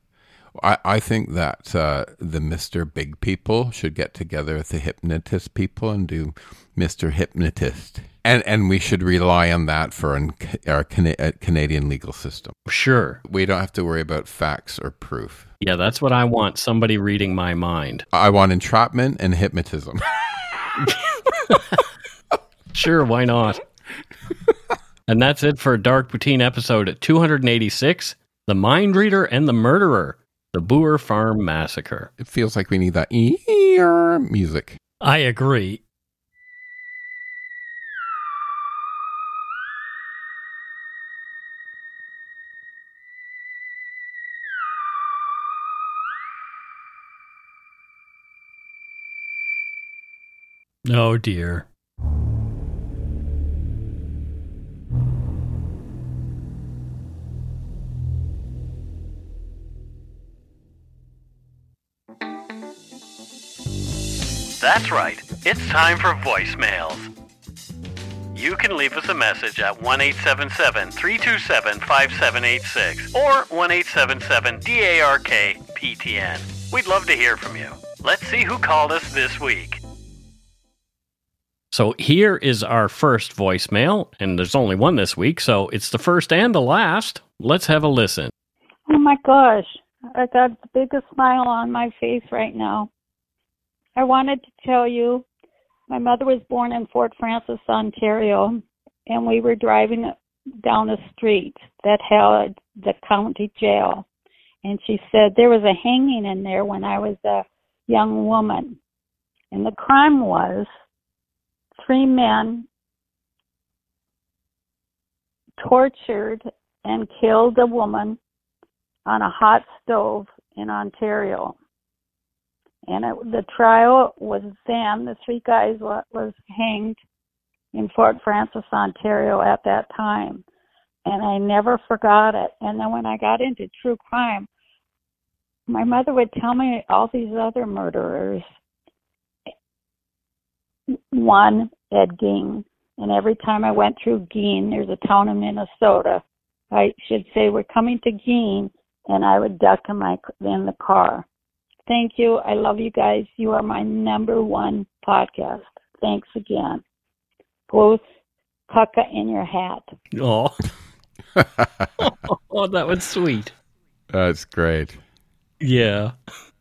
I think that the Mr. Big people should get together with the hypnotist people and do Mr. Hypnotist. And we should rely on that for our Canadian legal system. Sure. We don't have to worry about facts or proof. Yeah, that's what I want, somebody reading my mind. I want entrapment and hypnotism. Sure, why not? And that's it for Dark Poutine episode 286, The Mind Reader and the Murderer, the Boer Farm Massacre. It feels like we need that music. I agree. Oh dear. That's right. It's time for voicemails. You can leave us a message at 1-877-327-5786 or 1-877-DARK-PTN. We'd love to hear from you. Let's see who called us this week. So here is our first voicemail, and there's only one this week, so it's the first and the last. Let's have a listen. Oh my gosh, I got the biggest smile on my face right now. I wanted to tell you, my mother was born in Fort Frances, Ontario, and we were driving down a street that had the county jail. And she said there was a hanging in there when I was a young woman. And the crime was 3 men tortured and killed a woman on a hot stove in Ontario. And the trial was then, the 3 guys was hanged in Fort Frances, Ontario at that time. And I never forgot it. And then when I got into true crime, my mother would tell me all these other murderers. One, Ed Gein. And every time I went through Gein, there's a town in Minnesota, I should say, we're coming to Gein, and I would duck in the car. Thank you. I love you guys. You are my number 1 podcast. Thanks again. Go caca in your hat. Oh. Oh, that was sweet. That's great. Yeah.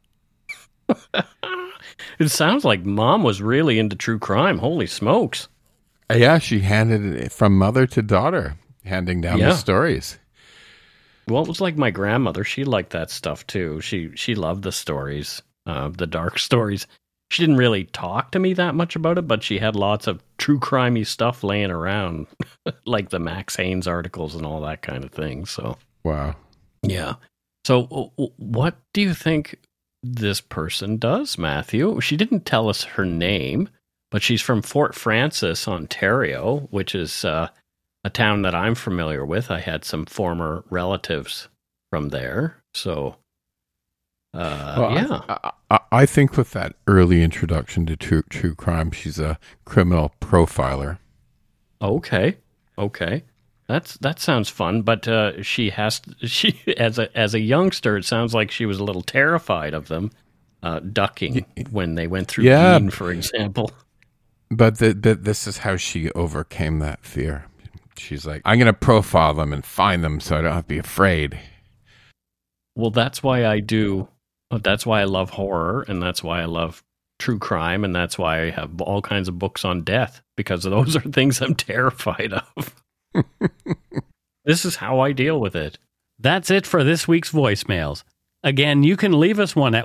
It sounds like Mom was really into true crime. Holy smokes. Yeah, she handed it from mother to daughter, handing down the stories. Well, it was like my grandmother. She liked that stuff too. She loved the stories, the dark stories. She didn't really talk to me that much about it, but she had lots of true crimey stuff laying around, like the Max Haynes articles and all that kind of thing. So, wow. Yeah. So what do you think this person does, Matthew? She didn't tell us her name, but she's from Fort Frances, Ontario, which is a town that I'm familiar with. I had some former relatives from there. So, yeah. I think with that early introduction to true crime, she's a criminal profiler. Okay. That sounds fun, but she as a youngster, it sounds like she was a little terrified of them ducking when they went through Gein, for example. But this is how she overcame that fear. She's like, I'm going to profile them and find them so I don't have to be afraid. Well, that's why I love horror, and that's why I love true crime, and that's why I have all kinds of books on death, because those are things I'm terrified of. This is how I deal with it. That's it for this week's voicemails. Again, you can leave us one at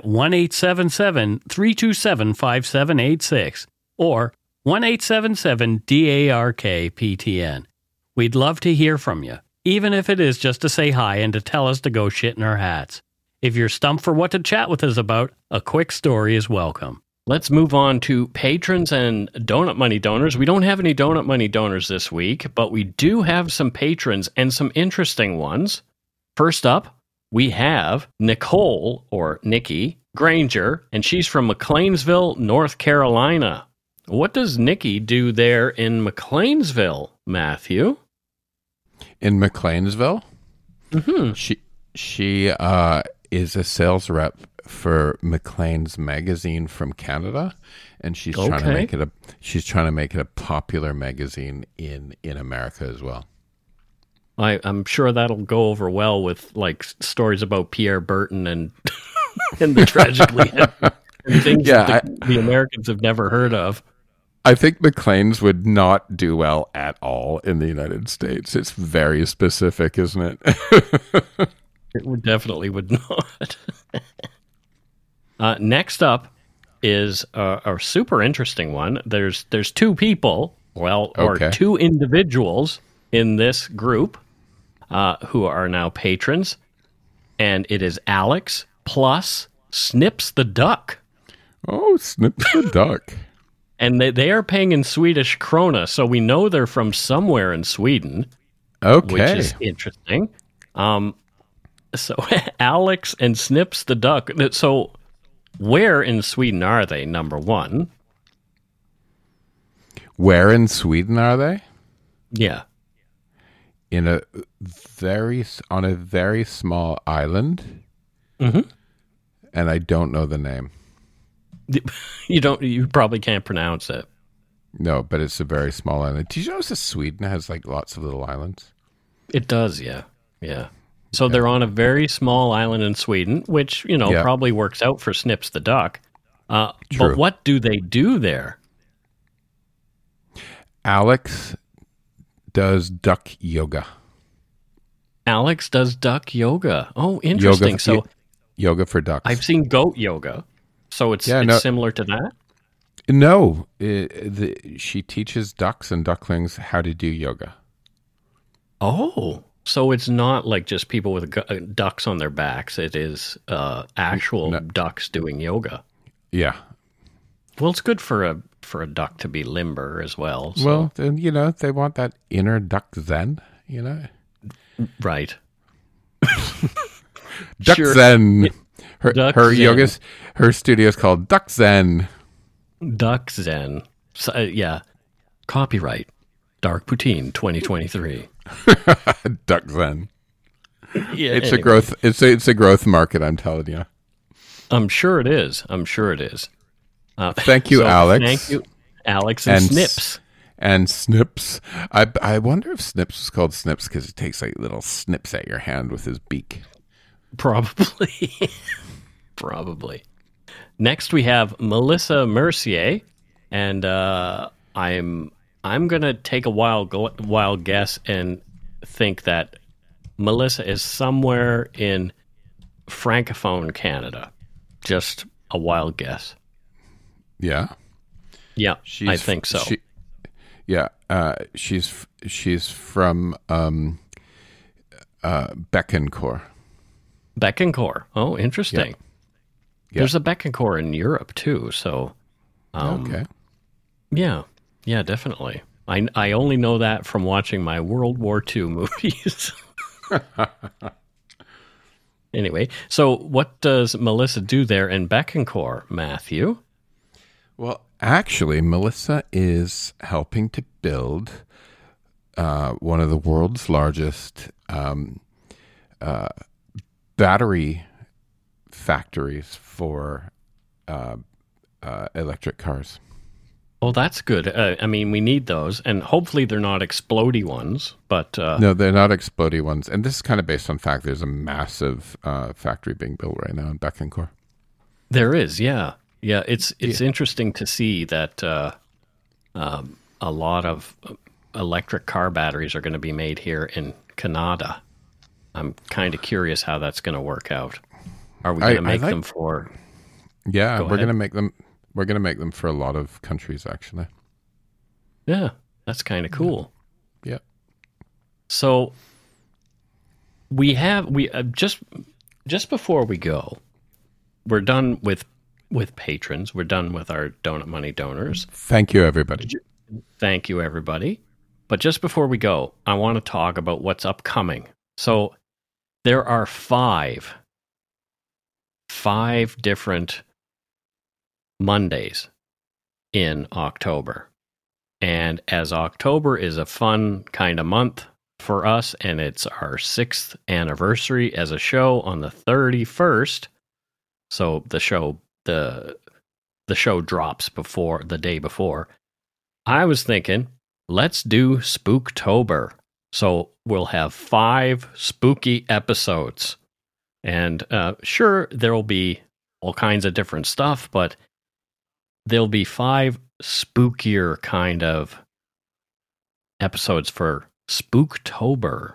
1-877-327-5786 or 1-877-DARK-PTN. We'd love to hear from you, even if it is just to say hi and to tell us to go shit in our hats. If you're stumped for what to chat with us about, a quick story is welcome. Let's move on to patrons and donut money donors. We don't have any donut money donors this week, but we do have some patrons and some interesting ones. First up, we have Nicole, or Nikki, Granger, and she's from McLeansville, North Carolina. What does Nikki do there in McLeansville, Matthew? In McLeansville? Mm-hmm. She is a sales rep for Maclean's magazine from Canada, and she's trying to make it a popular magazine in America as well. I'm sure that'll go over well with like stories about Pierre Berton and and the tragically and things that the Americans have never heard of. I think Maclean's would not do well at all in the United States. It's very specific, isn't it? It definitely would not. Next up is a super interesting one. There's two people, or two individuals in this group who are now patrons, and it is Alex plus Snips the Duck. Oh, Snips the Duck. And they are paying in Swedish krona, so we know they're from somewhere in Sweden. Okay. Which is interesting. So Alex and Snips the Duck. So where in Sweden are they, number one? Where in Sweden are they? Yeah. On a very small island. Mm-hmm. And I don't know the name. You probably can't pronounce it. No, but it's a very small island. Did you notice that Sweden has like lots of little islands? It does, yeah. So they're on a very small island in Sweden, which, probably works out for Snips the Duck. But what do they do there? Alex does duck yoga. Alex does duck yoga. Oh, interesting. Yoga for ducks. I've seen goat yoga. So it's similar to that? No. She teaches ducks and ducklings how to do yoga. Oh, so it's not like just people with ducks on their backs. It is actual ducks doing yoga. Yeah. Well, it's good for a duck to be limber as well. So. Well, then, they want that inner duck zen, Right. Duck Zen. Her yoga, her studio is called Duck Zen. Duck Zen. So, yeah. Copyright Dark Poutine 2023. Duck Zen. Yeah, it's a growth. It's a growth market. I'm telling you. I'm sure it is. Thank you, Alex. Thank you, Alex and Snips. And Snips. I wonder if Snips was called Snips because it takes like little snips at your hand with his beak. Probably. Probably. Next we have Melissa Mercier, and I'm gonna take a wild guess and think that Melissa is somewhere in Francophone Canada. Just a wild guess. Yeah. Yeah, I think so. She's from Bécancour. Bécancour. Oh, interesting. Yep. There's a Bécancour in Europe too, so okay. Yeah, definitely. I only know that from watching my World War II movies. Anyway, so what does Melissa do there in Bécancour, Matthew? Well, actually, Melissa is helping to build one of the world's largest battery factories for electric cars. Oh, that's good. I mean, we need those, and hopefully they're not explodey ones. But no, they're not explodey ones. And this is kind of based on fact. There's a massive factory being built right now in Bécancour. There is, yeah. It's interesting to see that a lot of electric car batteries are going to be made here in Canada. I'm kind of curious how that's going to work out. Are we going to make them for? Yeah, we're going to make them. We're going to make them for a lot of countries, actually. Yeah, that's kind of cool. Yeah. So we just before we go, we're done with patrons. We're done with our donut money donors. Thank you, everybody. Thank you, everybody. But just before we go, I want to talk about what's upcoming. So there are five different Mondays in October. And as October is a fun kind of month for us, and it's our 6th anniversary as a show on the 31st. So the show drops before the day before. I was thinking, let's do Spooktober. So we'll have 5 spooky episodes. And sure, there will be all kinds of different stuff, but there'll be 5 spookier kind of episodes for Spooktober.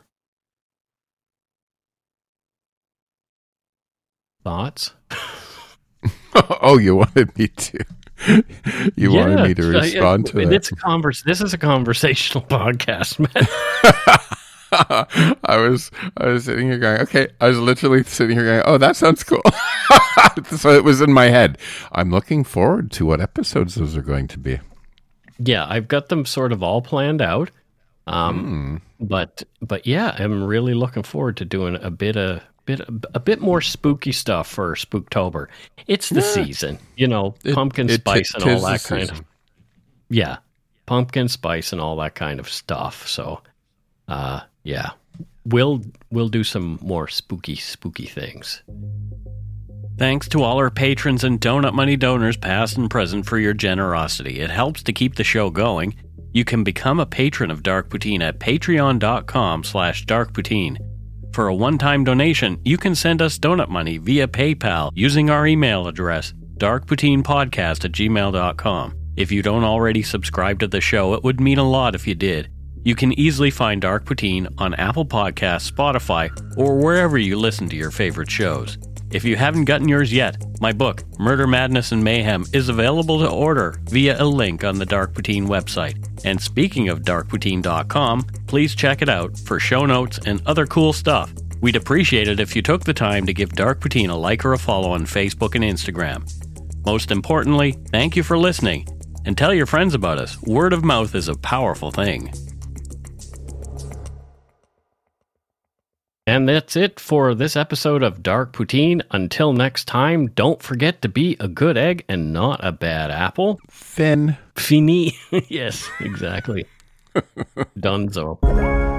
Thoughts? Oh, you wanted me to. You wanted me to respond to it. This is a conversational podcast, man. I was sitting here going, okay. I was literally sitting here going, oh, that sounds cool. So it was in my head. I'm looking forward to what episodes those are going to be. Yeah, I've got them sort of all planned out. But yeah, I'm really looking forward to doing a bit more spooky stuff for Spooktober. It's the season, pumpkin spice and all that kind of. Yeah, pumpkin spice and all that kind of stuff. So, yeah, we'll do some more spooky things. Thanks to all our patrons and Donut Money donors, past and present, for your generosity. It helps to keep the show going. You can become a patron of Dark Poutine at patreon.com/darkpoutine. For a one-time donation, you can send us donut money via PayPal using our email address, darkpoutinepodcast@gmail.com. If you don't already subscribe to the show, it would mean a lot if you did. You can easily find Dark Poutine on Apple Podcasts, Spotify, or wherever you listen to your favorite shows. If you haven't gotten yours yet, my book, Murder, Madness, and Mayhem, is available to order via a link on the Dark Poutine website. And speaking of darkpoutine.com, please check it out for show notes and other cool stuff. We'd appreciate it if you took the time to give Dark Poutine a like or a follow on Facebook and Instagram. Most importantly, thank you for listening, and tell your friends about us. Word of mouth is a powerful thing. And that's it for this episode of Dark Poutine. Until next time, don't forget to be a good egg and not a bad apple. Fini. Yes, exactly. Dunzo.